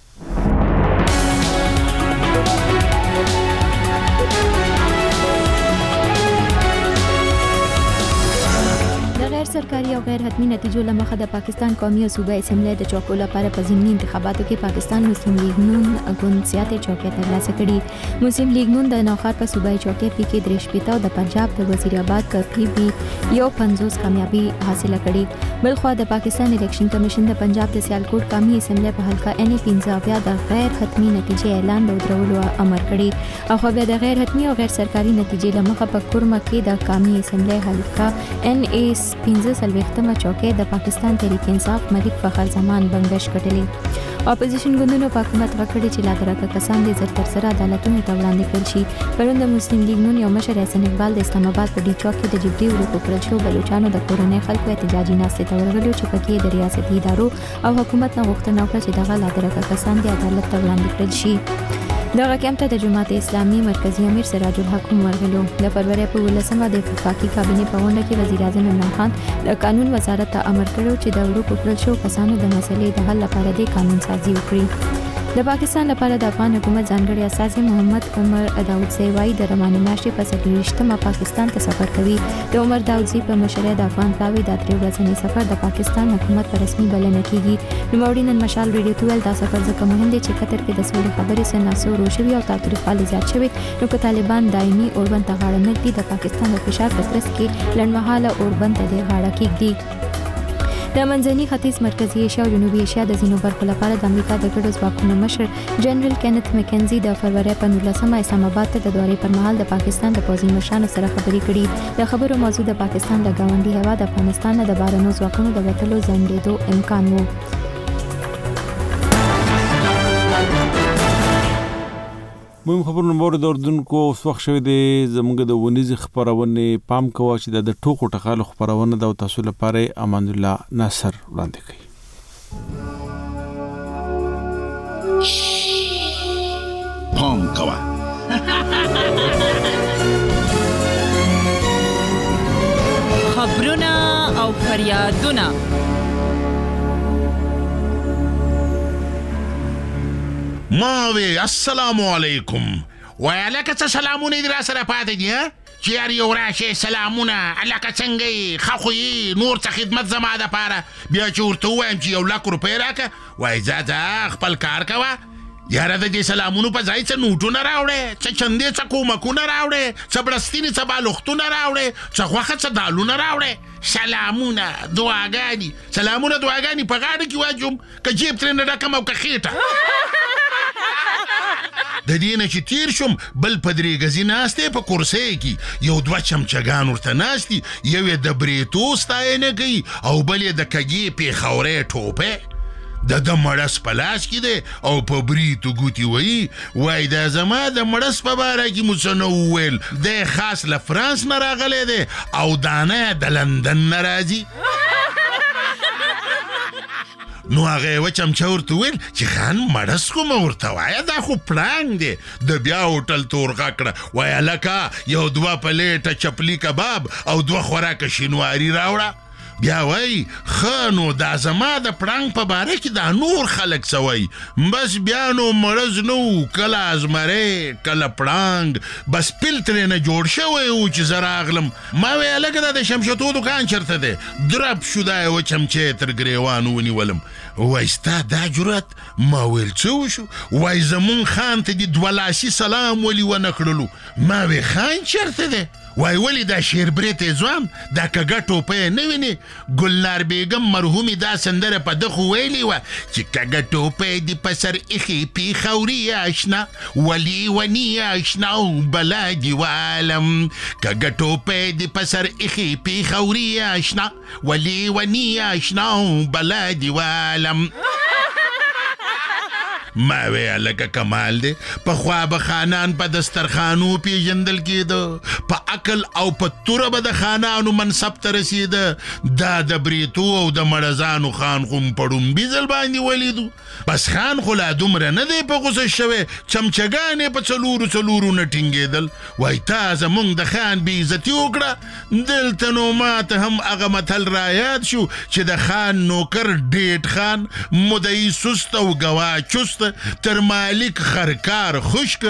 B: سرکاري او غیر حتمی نتیجو لمخه د پاکستان قومي او صوبایي اسمبلی د چوکو لپاره په ضمني انتخاباتو کې پاکستان مسلم لیگ نون ګوند زیاتې چوکۍ ترلاسه کړي. مسلم لیگ نون د نوخار په صوبایي چوکۍ کې 3 او د پنجاب د وزیر آباد کې 50 کامیابی حاصله کړي. بلخوا د پاکستان الیکشن کمیشن د پنجاب د سیالکوټ قومي اسمبلی په حلقه NE15 د غیر حتمی نتیجې اعلان د درولو امر کړي. او خو بیا د غیر حتمی او غیر سرکاري نتیجې لمخه په کورما کې د قومي اسمبلی حلقه NE15 سلوختمه چوکۍ د پاکستان تحریک انصاف ملک فخر زمان بنگش کټلې. اپوزیشن ګوندونو په حکومت غکړي چې لا درکه کسان دي زر تر سره عدالتونو ته وړاندې کړل شي. پرون د مسلم لیگ نون یو مشر حسن اقبال د اسلام آباد په ډي چوک کې د جبري ورکو کړل شو بلوچستان د کورنۍ خلکو احتجاجي ناستې ته ورغلو چې پکې د ریاستي ادارو او حکومت نه غوښتنه وکړه چې دغه لا درکه کسان دي عدالت ته وړاندې کړل شي. دغه کمپ ته د جماعت اسلامي مرکزی امیر سراج الحق ورغلو. د فروری په 18مه د وفاقي کابینې په غونډه کې وزیر اعظم عمران خان د قانون وزارت ته امر کړو چې د ورکو کړل شو کسانو د مسلې د حل لپاره د قانون سازي وکړي. د پاکستان لپاره د افغان حکومت ځانګړي اساسي محمد عمر داودزی وايي د رمانه میاشتې په 28مه پاکستان ته سفر کوي. د عمر داودزی په مشرۍ د افغان پلاوی د 3 ورځنی سفر د پاکستان حکومت په رسمي بلنه کیږي. نوموړي نن مشال ریډیو ته ویل دا سفر ځکه مهم دی چې قطر کې د سولې خبرې سناسو روشوي او تاریخي زیات شوی نو که طالبان دایمي اوربند ته غاړه نږدي د پاکستان د فشار په ترڅ کې لنډمهاله اوربند ته غاړه کېږدي. د منځني ختیځ مرکزی ایشیا او جنوبي ایشیا د ځینو برخو لپاره د امریکا د ګډو ځواکونو مشر جنرال کینت مکنزي د فروری په 19مه اسلام آباد ته د دورې پر مهال د پاکستان د پوځي مشرانو سره خبرې کړي. د خبرو موضوع د پاکستان د گاونډي هیواد افغانستان د بارنو ځواکونو د وټلو ځنډېدو امکان وو.
A: مهم خبرونه مورد اوردونکو وخت شوی دی زموږ د ونیز خبرونه پام کوه چې د ټوکو ټکالو خبرونه د تاسو لپاره امان الله ناصر وړاندې کوي.
C: پام کوه
F: خبرونه او فریادونه
C: ماوی السلام علیکم وعلیکم سلامونه در سره پاتې دي چې یار یو راشه سلامونه الکه څنګه خخوي نور څه خدمت زما ده پاره بیا چې ورته وایم چې 1 لک روپۍ راکه وای زاده خپل کار کوه یاره د دې سلامونو په ځای څه نوټونه راوړې څه چندې څه کومکونه راوړې څه بړستینې څه بالښتونه راوړې څه غوښه څه دالونه راوړې سلامونه دعاګانې سلامونه دعاګانې په غاړه کې واجوم که جیب ترې نه ډکم او که خېټه د دې نه چې تیر شم بل په 3 غزي ناستې په کرسۍ کې 1-2 چمچګان ورته ناستي یو یې د بریتو ستاینه کوي او بل یې د کږې پیښورې ټوپه د مړس په لاس کې دی او په بریتو ګوتې وایي دا زما د مړس په باره کې مو څه نه وویل دی خاص له فرانس نه راغلی دی او دانه د لندن نه راځي نو هغه و چمچا ورته ویل چې خان مړس کوم ورته وایه دا خو پړانګ دی د بیا هوټل تورغه کړه وایه لکه 1-2 پلیټه چپلی کباب او 2 خوراکه شینواري راوړه بیا وای خانو دا زما د پړانګ په باره کې دا نور خلک سوي بس بیا نو مرز نو کله ازمره کله پړانګ بس فلټر نه جوړ شوی او چې زرا اغلم ما وی لکه د شمشتو دکان چرته دی درب شو دا و چمچې تر ګریوان ونیولم وای ستا دا جرأت ما ویل څه شو وای زمون خان ته د دولاسي سلام ولي ونه کړلو ما وی خان چرته دی وای ولی دا شیر بریته ځوان دا کګه ټوپه نه ویني ګلنار بیگم مرحومی دا سندره په دغه ویلی و چې کګه ټوپه دی په سر اخی پی خوري آشنا ولی ونی آشنا بلا دی عالم کګه ټوپه دی په سر اخی پی خوري آشنا ولی ونی آشنا بلا دی عالم ما وې لکه کمال دی پخوا به خانان په دسترخوانو پیژندل کېده په عقل او په توره به د خانانو منصب ته رسېده دا د بریتو او د مړزانو خان خو په ډومبي ځل باندې ولیدو بس خان خو لا دومره نه دی په غوسه شوی چمچګانې په څلورو نه ټینګېدل وایي تا زمونږ د خان بې عزتي وکړه دلته نو ماته هم هغه متل رایاد شو چې د خان نوکر ډېټ خان مدعي سست او ګواه چست تر مالک خرکار خشک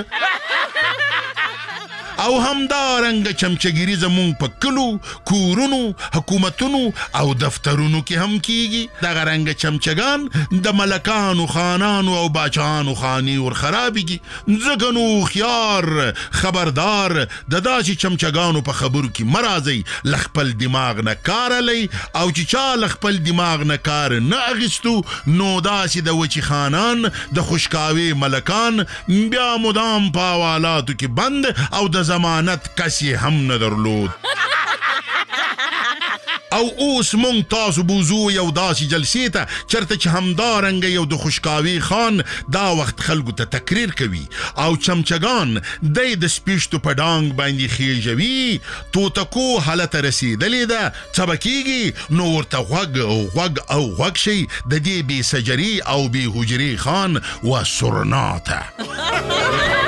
C: او همدارنګه چمچګيري زمونږ په کلو کورونو حکومتونو او دفترونو کې هم کیږي دغه رنګه چمچګان د ملکانو خانانو او باچانو خاني ور خرابېږي ځکه نو خيار خبردار د داسې چمچګانو په خبرو کې مرازي لخپل دماغ نه کار لې او چې چا لخپل دماغ نه کار نه اغستو نو داسې د وچی خانان د خوشکاوي ملکان بیا مدام په حوالاتو کې بند او د ضمانت کسی هم نه درلود او اوس مونږ تاسو بوزو یو داسې جلسې ته چرته چې همدارنګه یو د خوشکاوي خان دا وخت خلکو ته تقریر کوي او چمچګان د سپیشتو په ډانګ باندې خېژوي توتکو حالت رسېدلې ده څه به کېږي نو ورته غوږ شي د دې بې سجري او بې حجري خان و سرناته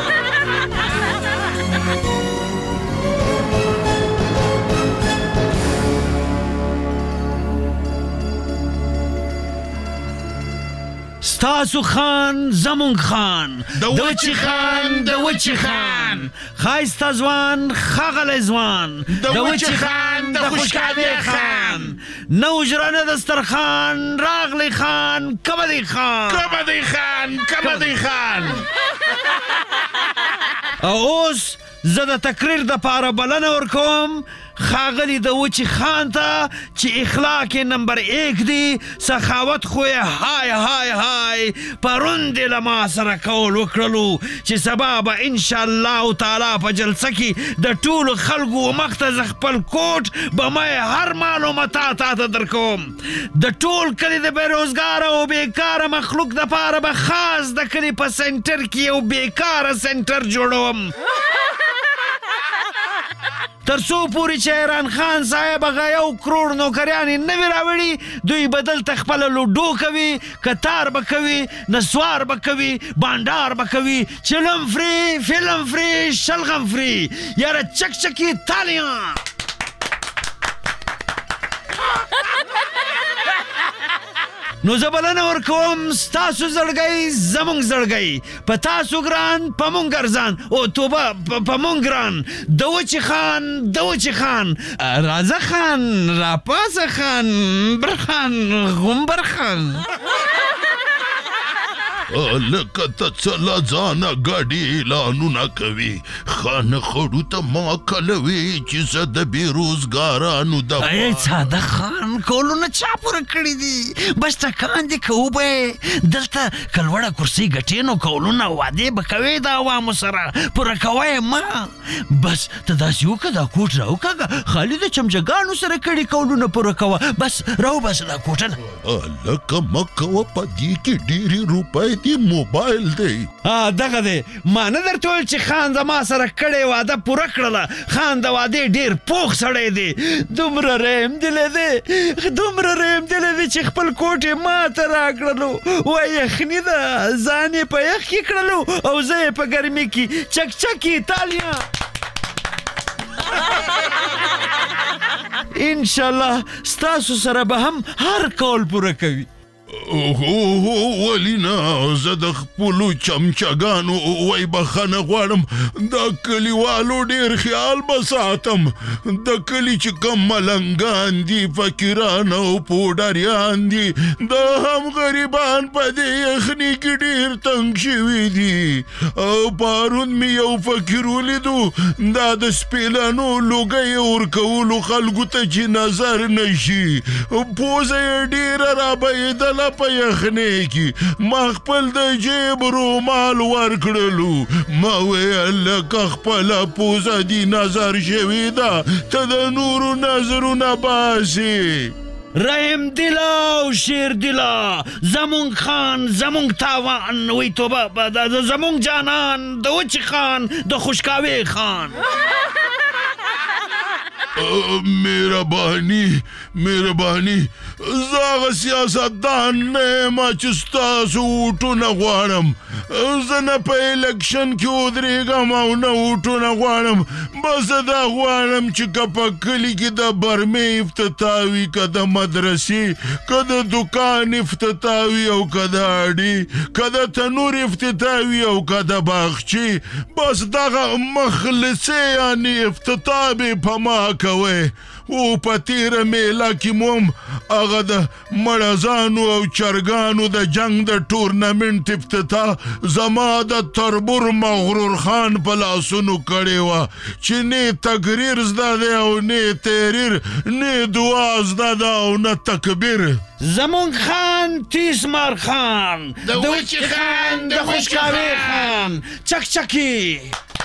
E: ستاسو خان زمونږ خان د وچی خان د وچی خان خایسته ځوان ښاغلی ځوان د وچی خان د خوشکاوي خان نو ژرنه دسترخوان راغلی خان کبدی خان او اوس زه د تقریر د پاره بلنه ورکوم خاغلی د وچی خان ته چې اخلاق نمبر 1 دی سخاوت خو های پرون د لما سره کول وکړلو چې سبا به ان شاء الله تعالی په جلسه کې د ټولو خلکو مخته خپل کوټ به مې هر معلومات ته درکوم د ټول کلی د بیروزګار او بیکاره مخلوق د پاره به خاص د کلی په سنټر کې یو بیکاره سنټر جوړوم ترڅو پوری چې ایران خان صاحب هغه 1 کروڑ نوکریانې نه وي راوړي دوی بدل خپله لوډو کوي کتار به کوي نسوار به کوي بانډار به کوي چلم فری فلم فری شلغم فری یاره چکچکی تالیان نو زبلنه ورکوم ستاسو زړګی زمونږ زړګی په تاسو ګران په مونږ ګرځان او توبه په مونږ ګران د وچی خان رازه خان راپاسه خان برخان غمبر خان
C: لکه ته څه له ځانه ګډې اعلانونه کوي خان خړو ته ما کلوي چې زه د بېروزګارانو د
E: ساده خان کولونه چا پوره کړي دي بس ټکان دې کوو به دلته کلوړه کرسي ګټې نو کولونه وعدې به کوې د عوامو سره پوره کوی ما بس ته داسې وکړه دا کوټ راوکاږه خالي د چمچګانو سره کړي کولونه پوره کوه بس راوباسه دا کوټه نه
C: لکه مه کوه په دې کې ډېرې روپۍ دی موبایل دی
E: دغه دی ما نه درته ویل چې خان زما سره کړې واده پوره کړله خان د وادې ډېر پوخ سړی دی دومره رحم دلی دی چې خپل کوټ یې ما ته راکړلو وایي یخني ده ځان یې په یخ کې کړلو او زه یې په ګرمي کې چکچکي تالیا انشاءالله ستاسو سره به هم هر کول پوره کوي
C: ولی نه زه د خپلو چمچګانو وای بخښنه غواړم دا کلیوالو ډېر خیال به ساتم د کلي چې کوم ملنګان دي فقیران او پوډریان دي دا هم غریبان په دې یخني کې ډېر تنګ شوي دي او پرون مې یو فقیر ولیدو دا د سپیلانو لوګی ورکولو خلکو ته چې نظر نه شي پوزه یې ډېره رابهېدله په یخنۍ کې ما خپل د جیب رومال ورکړلو ما ویل لکه خپله پوزه دې نظر شوې ده ته د نورو نظرونه باسې
E: رحم دلا او شیر دلا زمون خان زمون تاوان وی توبه زمون جانان د وچ خان د خوشکاوي خان
C: مهرباني زاغه سیاستدان نه ما چې ستاسو ووټونه غواړم زه نه په الیکشن کې ودرېږم او نه ووټونه غواړم بس دا غواړم چې که په کلي کې د برمې افتتاح وي که د مدرسې که د دکان افتتاح وي او که د اډې که د تنور افتتاح وي او که د باغچې بس دغه مخلصې یعنې افتتاح به په ما کوئ او په تیره میله کې موم هغه د مړزانو او چرګانو د جنگ د ټورنمنټ افتتاح زما د تربور مغرور خان په لاسونو کړې وه چې نه تقریر زده دی او نه تحریر نه دعا زده ده او نه تکبیر
E: زمون خان تیسمار خان
C: د وچې خان
E: د خوشکاوي خان چکچکی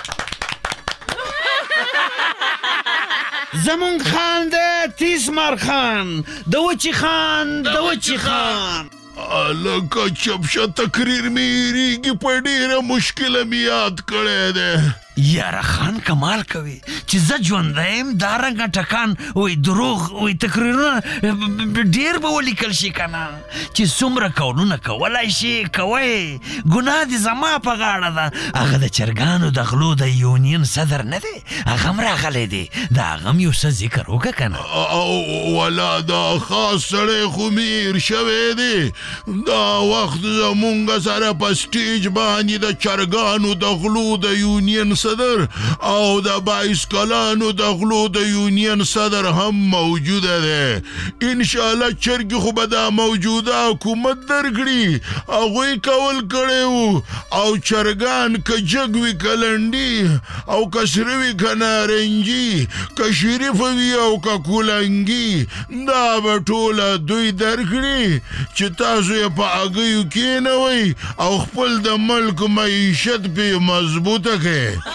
E: زمون خان د تیسمار خان د وچی خان د وچی خان
C: لکه چپشه تقریر می هیریږي په ډېره مشکله می یاد کړی دی
E: یاره خان کمال کوي چې زه ژوندی یم دا رنګه ټکان وی دروغ وی تقریرونه ډېر به ولیکل شي که نه چې څومره کولونه کولی شي کوئ ګناه دې زما په غاړه ده هغه د چرګانو د غلو د یونین صدر نه دی هغه هم راغلی دی د هغه هم یو څه ذکر وکړه که
C: نه ولا دا خاص سړی خو مې هیر شوی دی دا وخت زمونږ سره په سټیج باندې د چرګانو د غلو د یونین صدر او د بایسکلانو د غلو د یونین صدر هم موجوده ده انشاءالله چرګې خو به دا موجوده حکومت درکړي هغوی کول کړی وو او چرګان که جګ وي که لنډي او که سره وي که نارنجي که شریفه وي او که کولنګي دا به ټوله دوی درکړي چې تاسو یې په هګیو کېنوئ او خپل د ملک معیشت پې مضبوطه کړئ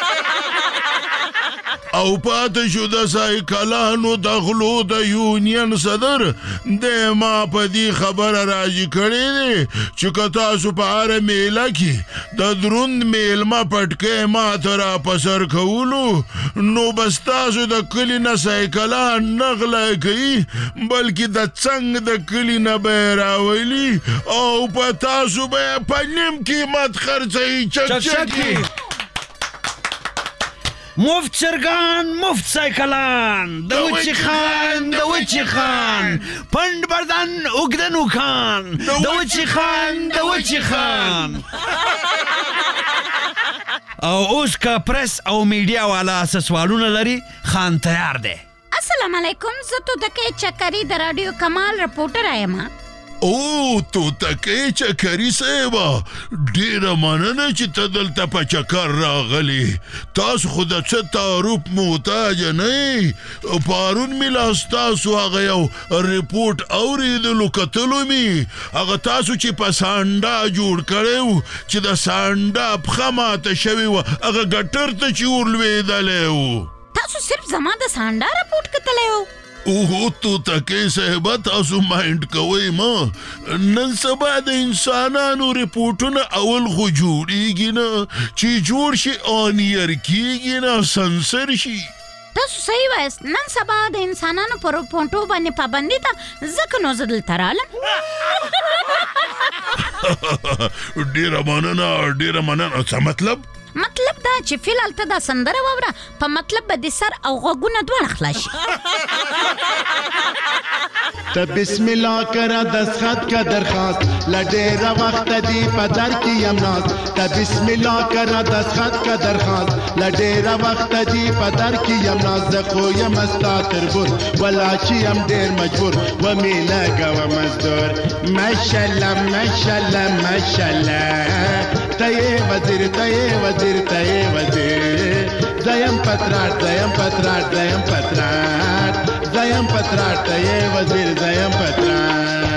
C: او پاته شو د سایکلانو د غلو د یونین صدر د ما په دې خبره راضي کړی دی چې که تاسو په هره میله کې د دروند میلمه پټکی ماته را په سر کولو نو بس تاسو د کلي نه سایکلان نه غلی کوي بلکې د څنګ د کلي نه به یې راولي او په تاسو به یې په نیم قیمت خرڅوي چکچکي
E: مفت چرګان مفت سایکلان د وچی خان د وچی خان پند بردن اوږده نوکان د وچی خان د وچی خان او اوس که پرس او میډیا والا څه سوالونه لري خان تیار دی
G: السلام علیکم زه توتکۍ چکري د راډیو کمال رپورټر یم
C: او توتکۍ چکري صاحبه ډېره مننه چې ته دلته په چکر راغلي تاسو خو د څه تعارف محتاجه نه یې پرون مې لا ستاسو هغه یو رپورټ اورېدلو کتلو مې هغه تاسو چې په سانډا جوړ کړی و چې د سانډا پښه ماته شوې وه هغه ګټر ته چې ور لوېدلی و
G: تاسو صرف زما د سانډا رپورټ کتلی و
C: اوهو توتکۍ صاحبه تاسو مایند کوئ ما نن سبا د انسانانو رپورټونه اول خو جوړیږي نه چې جوړ شي آنیر کیږي نه سنسر شي
G: تاسو صحیح وایست نن سبا د انسانانو پر رپورټو باندې پابندي ده ځکه نو زه دلته رالم
C: ډېره مننه څه مطلب
G: دا چې فیلال ته دا سندره واوره په مطلب به د سر او غوږونه دواړه خلاص شي
I: ته بسم الله کرا دسخط کا درخواست لډېره وخت دی په در کې یم ناز ته بسم الله کرا دسخط کا درخواست لډېره وخت دی په در کې یم ناز زه خو یم ستا تربور ولا چې یم ډېر مجبور و مې لګوه مزدور ماشاءالله ماشاءالله ماشاءالله ته یې وزیر ته یې وزیر ته یې وزیر زیم پتراټ زیم پتراټ زیم پتراټ زیم پتراټ ته یې وزیر زیم پتراټ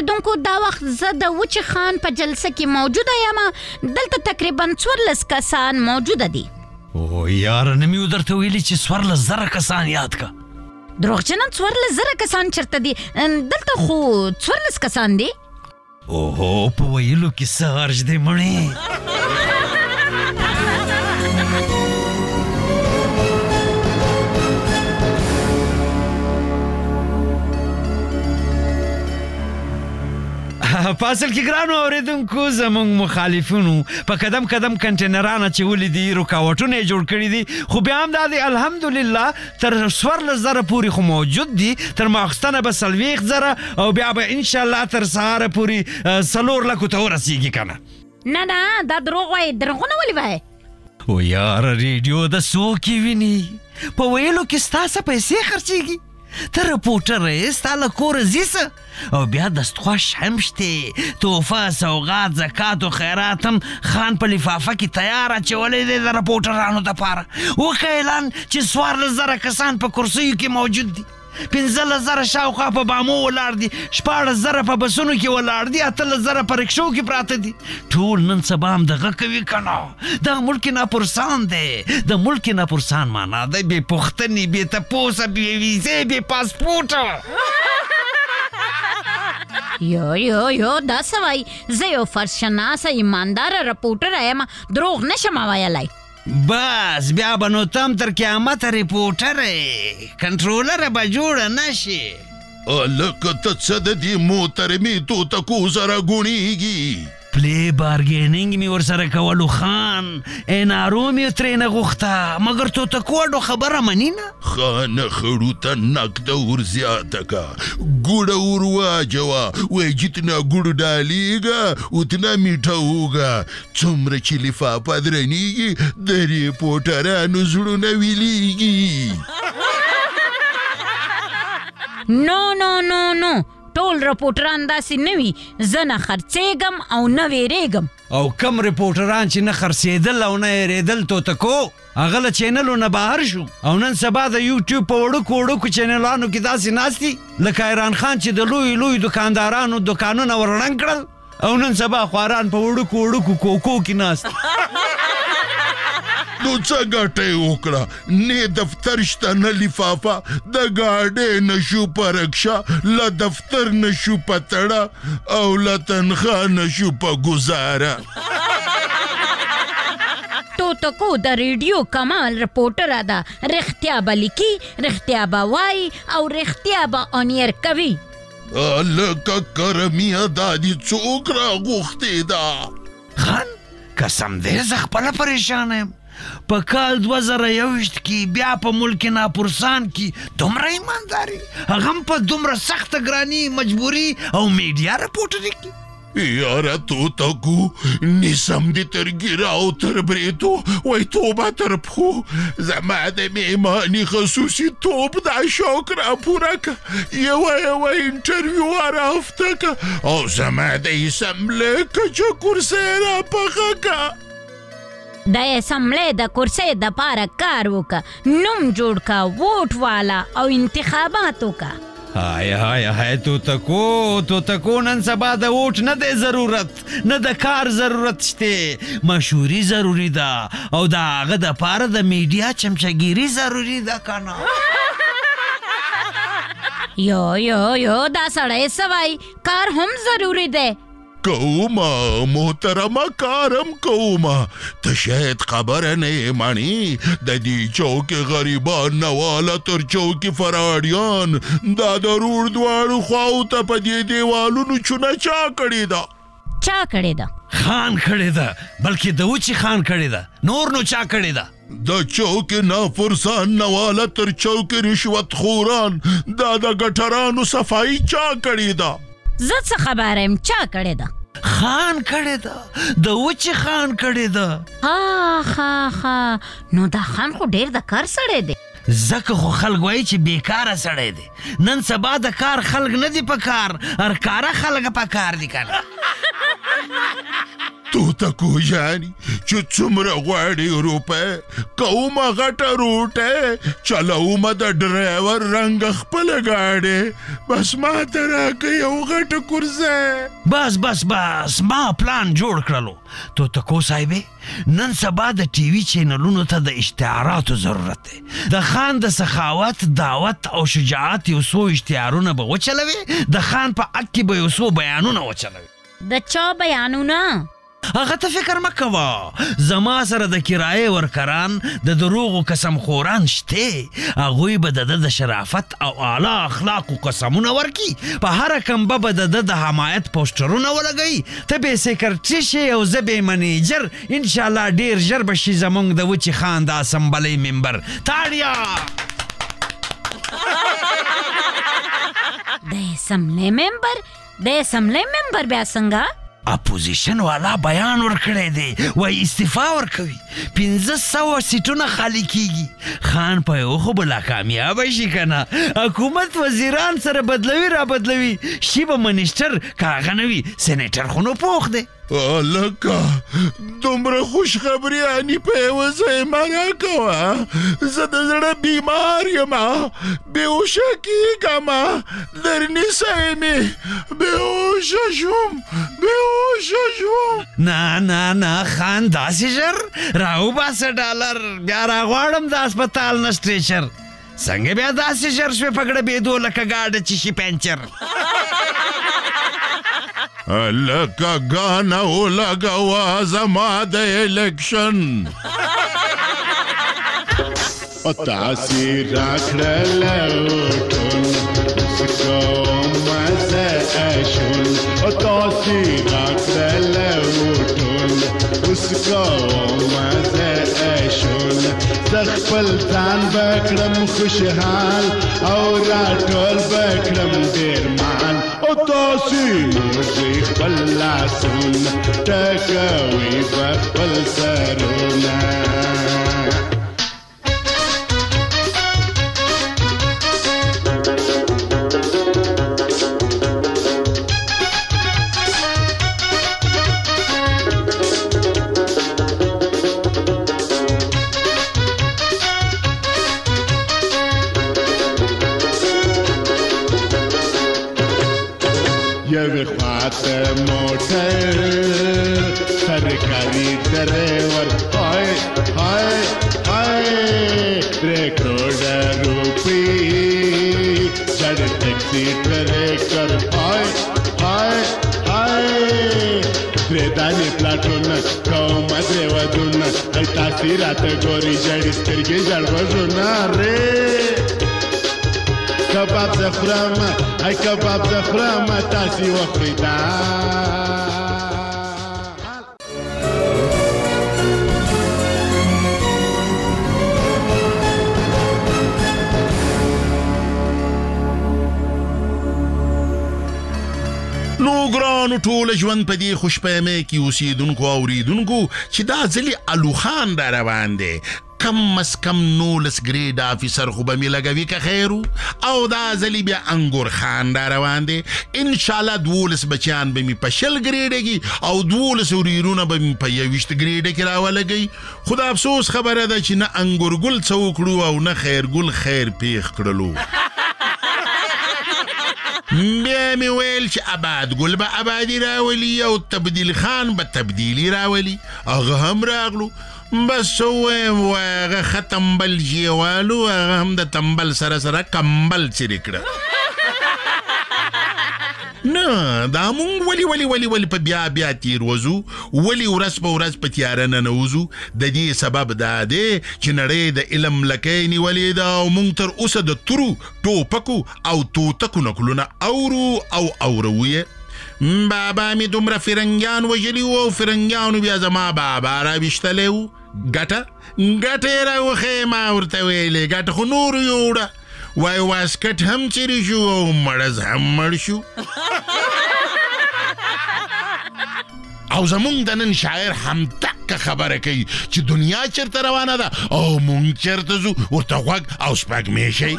G: اوریدونکو دا وخت زه د وچې خان په جلسه کې موجوده یم. دلته تقریبا 14 کسان موجوده دي.
E: او یاره نه مې درته ویلي چې 14,000 کسان یاد کا.
G: دروغجنه 14,000 کسان چرته دي؟ دلته خو 14 کسان دي.
E: اوهو په ویلو کې څه غرض دی مړې. پاسل کې ګرانو اوریدونکو زمونږ مخالفونو په قدم قدم کنټینرانه چولې دي، رکاوټونه یې جوړ کړي دي، خو بیا هم دا دی الحمدلله تر 14,000 پورې خو موجود دي. تر ماخستنه به 40,000 او بیا به انشاءالله تر سهاره پورې 4 لکو ته ورسیږي کنه.
G: نه دا دروغ وایي. دروغونه ولې وایي؟
E: او یاره ریډیو د څوک یې ویني؟ په ویلو کې ستا څه پیسې خرچېږي؟ ته رپورټر یې، ستا له کوره ځي څه؟ او بیا دستخوش هم شته، تحفه، سوغات، زکات او خیرات هم خان په لفافه کې تیار اچولی دی د رپورټرانو دپاره. وکړه اعلان چې 14,000 کسان په کرسیو کې موجود دي، 15,000 شاوخوا په بامو ولاړ دي، 14,000 په بسونو کې ولاړ دي، 18,000 په رکشو کې پراته دي. ټول نن سبا هم دغه کوي کنه. دا ملک ناپرسان دی. د ملک ناپرسان معنا دی بې پوښتنې، بې تپوسه، بې ویزې، بې پاسپورټه.
G: یو دا څه وایي؟ زه یو فرشناسه ایمانداره رپورټر یم، دروغ نشم ویلی.
E: بس بیا به نو تم تر قیامته ریپورټر کنټرولر به جوړه نشي.
C: لکه ته څه د دې محترمې توتکو سره ګوڼېږي؟
E: پلی بارګیننګ مې ورسره کولو خان، انارو مې ترېنه غوښته، مګر توتکوډو خبره مني نه.
C: خانه خړو ته نقده ور زیاته کا، ګوړه ور واجوه، وایي جتنا ګوړ ډالېږه اتنا میټه هوږه. څومره چې لفافه درنېږي د ریپورټرانو زړونه ویلېږي.
G: نو ټول رپورټران داسې نه وي. زه نه خرڅېږم او نه ویرېږم.
E: او کم رپورټران چې نه خرڅېدل او نه یېرېدل توتکو، هغه له چینلو نه بهر شو او نن سبا د یوټیوب په وړوکو چینلانو کې داسې ناست دي لکه ایران خان چې د لوی دکاندارانو دکانونه ورړنګ کړل او نن سبا خواران په وړوکو کوکو کې ناست.
C: نو څه ګټه یې وکړه؟ نه دفتر شته نه لفافه، د ګاډۍ نه شو په رکشه، له دفتر نه شو په تړه او له تنخواه نه شو په ګزاره.
G: توتکو د ریډیو کمال رپورټره ده. رښتیا به لیکي، رښتیا به وایي او رښتیا به آنیر کوي.
C: لکه کرمیه دا دې څوک راغوښتې ده؟
E: خان قسم دی زه خپله پریشانه یم. په کال 2021 کې بیا په ملک ناپرسان کې دومره ایمانداري، هغه هم په دومره سخته ګراني، مجبوري او میډیا رپورټري کې.
C: یاره توتکو نیسم دې تر ګیره او تر بریتو، وای توبه تر پښو. زما د میماني خصوصي توب دا شوق را پوره که، یوه انټرویو رافته که او زما د اسمبلې کچه کرسۍ را پخه که.
G: د اسمبلې د کرسۍ دپاره کار وکړه، نوم جوړ که، ووټ والا او انتخابات وکړه.
E: های توتکو نن سبا د ووټ نه دی ضرورت، نه د کار ضرورت شته، مشهوري ضروري ده او د هغه دپاره د میډیا چمچهګیري ضروري ده کنه.
G: یو دا سړی څه وایي؟ کار هم ضروري دی.
C: کومه محترمه کارم کومه، ته شاید خبره نه مانی د دې چوکې غریبان نواله تر چوکې فراډیان دا د روډ دواړو خواو ته په دې دیوالونو چونه چا کړې ده؟
G: چا کړې ده؟
E: خان کړې ده، بلکې د وچې خان کړې ده، نور نو چا کړې ده؟
C: د چوکې نافرسان نواله تر چوکې رشوت خوران دا د ګټرانو صفایي چا کړې ده؟
G: زه څه خبره یم چا کړې ده؟
E: خان کړې ده، د وچې خان کړې ده.
G: ها نو دا خان خو ډېر د کار سړی دی.
E: ځکه خو خلک وایي چې بیکاره سړی دی. نن سبا د کار خلک نه دي په کار، هر کاره خلک په کار دي کنه.
C: توتکو جاني چې څومره غواړي روپۍ کوم غټه روټۍ چلوم د ډرایور رنګ خپل گاډي بس ما ته راکړه یو غټه کرسۍ
E: بس ما پلان جوړ کړلو توتکو صاحبې نن سبا د ټي وي چینلونو ته د اشتهاراتو ضرورت دی د خان د سخاوت دعوت او شجاعت یو څو اشتهارونه به وچلوي د خان په حق کې به یو څو بیانونه وچلوي
G: د چا بیانونه
E: هغه ته فکر مه کوه زما سره د کرایې ورکران د دروغو قسم خوران شته هغوی به د شرافت او اعلی اخلاقو قسمونه ورکي په هره کمبه به د حمایت پوسټرونه ولګوي ته به سیکرټري شي او زه به منیجر انشاءالله ډیر ژر به شي زموږ د وچې خان د اسمبلۍ ممبر تاړیا
G: د اسمبلۍ ممبر بیا څنګه
E: اپوزیشن والا بیان ورکړی دی وای استعفا ورکوي 1500 سیټونه خالی کیږي خان په یو خو بلا کامیاب شي کنه حکومت وزیران سره بدلوي شي به منیسټر کاغه نوي سېنیټر خو نو پوخ دی
C: لکه دومره خوش خبري اني په وځه ما کوه زه د زړه بیمار یم بیهوشه کیږم درنی سایمي بیهوشه شوم
E: نه خان داسې ژر راوباسه ډالر بیا راغواړم د هسپتال نه سټریچر څنګه بیا داسې ژر شوې پګړه بېدو لکه ګاډه چې شي پنچر
C: لکه ګانا ولګوه زما د الیکشن
I: تاسې راکړله ټول کومه زه اشول تاسې راکړله ټول اوس کومه زه اشول زه خپل ځان به کړم خوشحال او راټول به کړم ډېر مال او تاسې نوځئ خپل لاسونه ټکوئ به خپل سرونه یوې خواته موټر سرکاري ډریور هاي 3 کروڑه روپۍ چړ ټیکسي ټریکر هاي درې دانې پلاټونه کومه درې ودونه تاسې راته ګوري جړې سترګې جړ غوږونه کباب زه خورم تاسې وخورئ دا
C: نو ګرانو ټوله ژوند په دې خوشپیمۍ کې اوسېدونکو او اورېدونکو چې دا ځلې الوخان را روان دی کم از کم 19 ګریډ افیسر خو به مې لګوي که خیر او دا ځلې بیا انګور خان را روان دی انشاءالله 12 بچیان به مې په 20 ګریډه کې او 12 وریرونه به مې په 21 ګریډه کې راولګوي خو د افسوس خبره ده چې نه انګور ګل څه وکړو او نه خیر ګل خیر پیښ کړلو بیا مې ویل چې آباد ګل به آبادي راولي او تبدیل خان به تبدیلی راولي هغه هم راغلو بس وایم هغه ښه تمبل جیوالو هغه هم د تمبل سره کمبل څیرې کړه نه دا مونږ ولې په بیا تیر وځو ولې ورځ په ورځ په تیاره ننوځو د دې سبب دا دی چې نړۍ د علم لکۍ نیولې ده او مونږ تر اوسه د تورو ټوپکو او توتکو نکلونه اورو او اورویې بابا مې دومره فرنګیان وژلي وو او فرنګیانو بیا زما بابا راویشتلی وو ګټه یې راوښیې ما ورته ویلې ګټه خو نورو یوړه وای واسکټ هم چیرې شو او مړز هم مړ شو او زمونږ د نن شاعر هم دقه خبره کوي چې دنیا چرته روانه ده او مونږ چرته ځو ورته غوږ او سپږمې شئ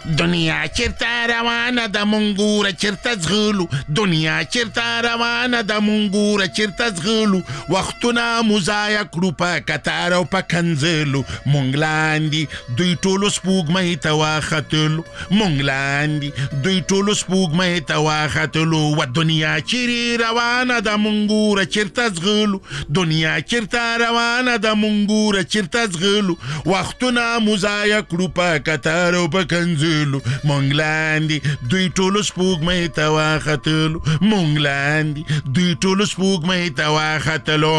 C: دنیا چرته روانه د مونږ چرته ځغلو دنیا چرته روانه د مونږ چرته ځغلو وختونه مو ضایع کړو په کتار او په کنځلو مونږ لاندې دوی ټولو سپوږمۍ ته واختلو مونږ لاندې دوی ټولو سپوږمۍ ته واختلو و دنیا چیرې روانه د مونږ چرته ځغلو دنیا چرته روانه د مونږ چرته ځغلو وختونه مو ضایع کړو په کتار او په کنځلو مونږ لاندې دوی ټولو سپوږمۍ ته واختلو مونږ لاندې دوی ټولو سپوږمۍ ته واختلو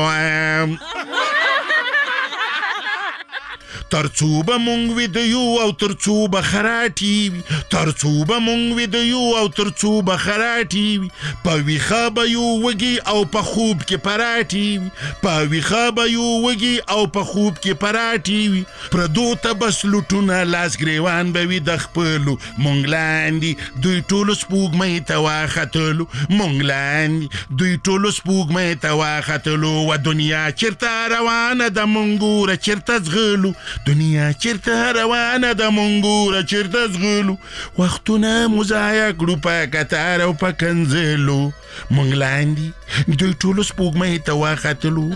C: ترڅو به مونږ ویده یو او ترڅو به خراټي وي ترڅو به مونږ ویده یو او ترڅو به خراټي وي په ویښه به یو وږي او په خوب کې پراټي وي په ویښه به یو وږي او په خوب کې پراټي وي پردو ته بس لوټونه لاس ګریوان به وي د خپلو مونږ لاندې دوی ټولو سپوږمۍ ته واختلو مونږ لاندې دوی ټولو سپوږمۍ ته واختلو و دنیا چرته روانه د مونږ چرته ځغلو دنیا چرته روانه د مونږ چرته ځغلو وختونه مو ضایع کړو په کتار او په کنځلو مونږ لاندې دوی ټولو سپوږمۍ ته واختلو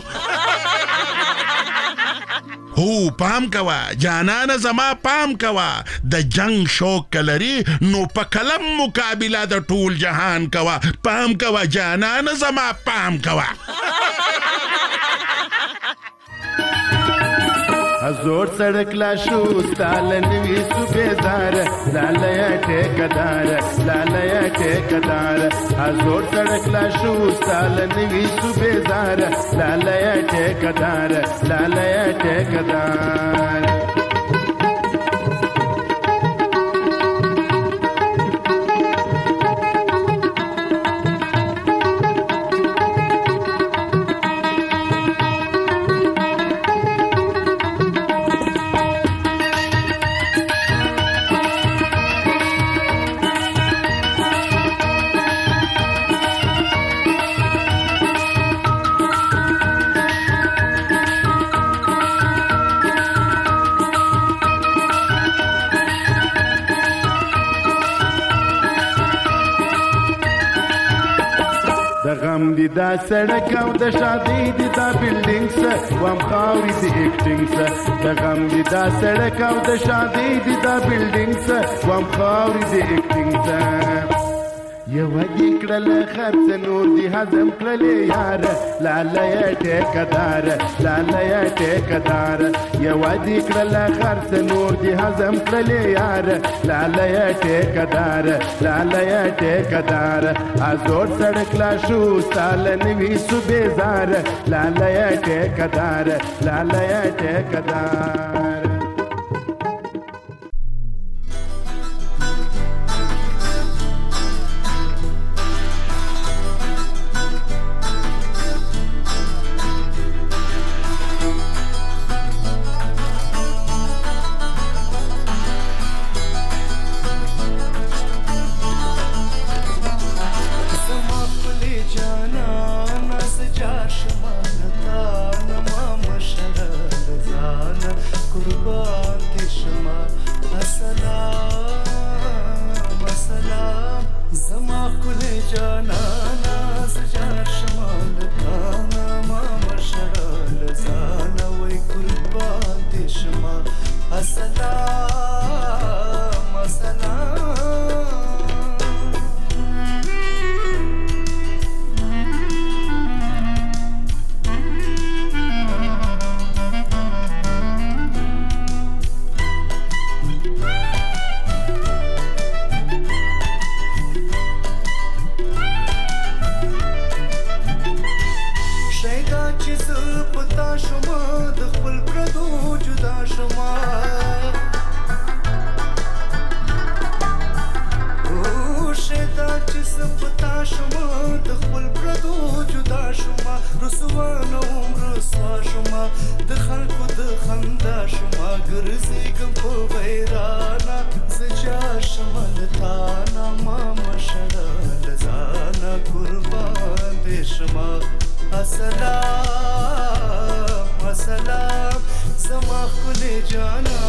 C: هو پام کوا جانانه زما پام کوا د جنگ شوق کلری نو په کلم مقابله د ټول جهان کوا پام کوا جانانه زما پام کوا
I: زور سڑک لا شو ستالن وی صوبیدار لالیا ټیکدار لالیا ټیکدار زور سڑک لا شو ستالن وی صوبیدار لالیا ټیکدار لالیا ټیکدار غم دی دا سړک او د شادي دی دا بلډینګز وام خاوري دی اکټینګز د غم دی دا سړک او د شادي دی دا بلډینګز وام خاوري دی اکټینګز یو دی کړل خرڅ نور دی هضم کړل یار لالیا ټیکدار لالیا ټیکدار یو دی کړل خرڅ نور دی هضم کړل یار لالیا ټیکدار لالیا ټیکدار ازور سړک لا شو سالن وی صوبیدار لالیا ټیکدار لالیا ټیکدار
H: السلام السلام زما خل جانا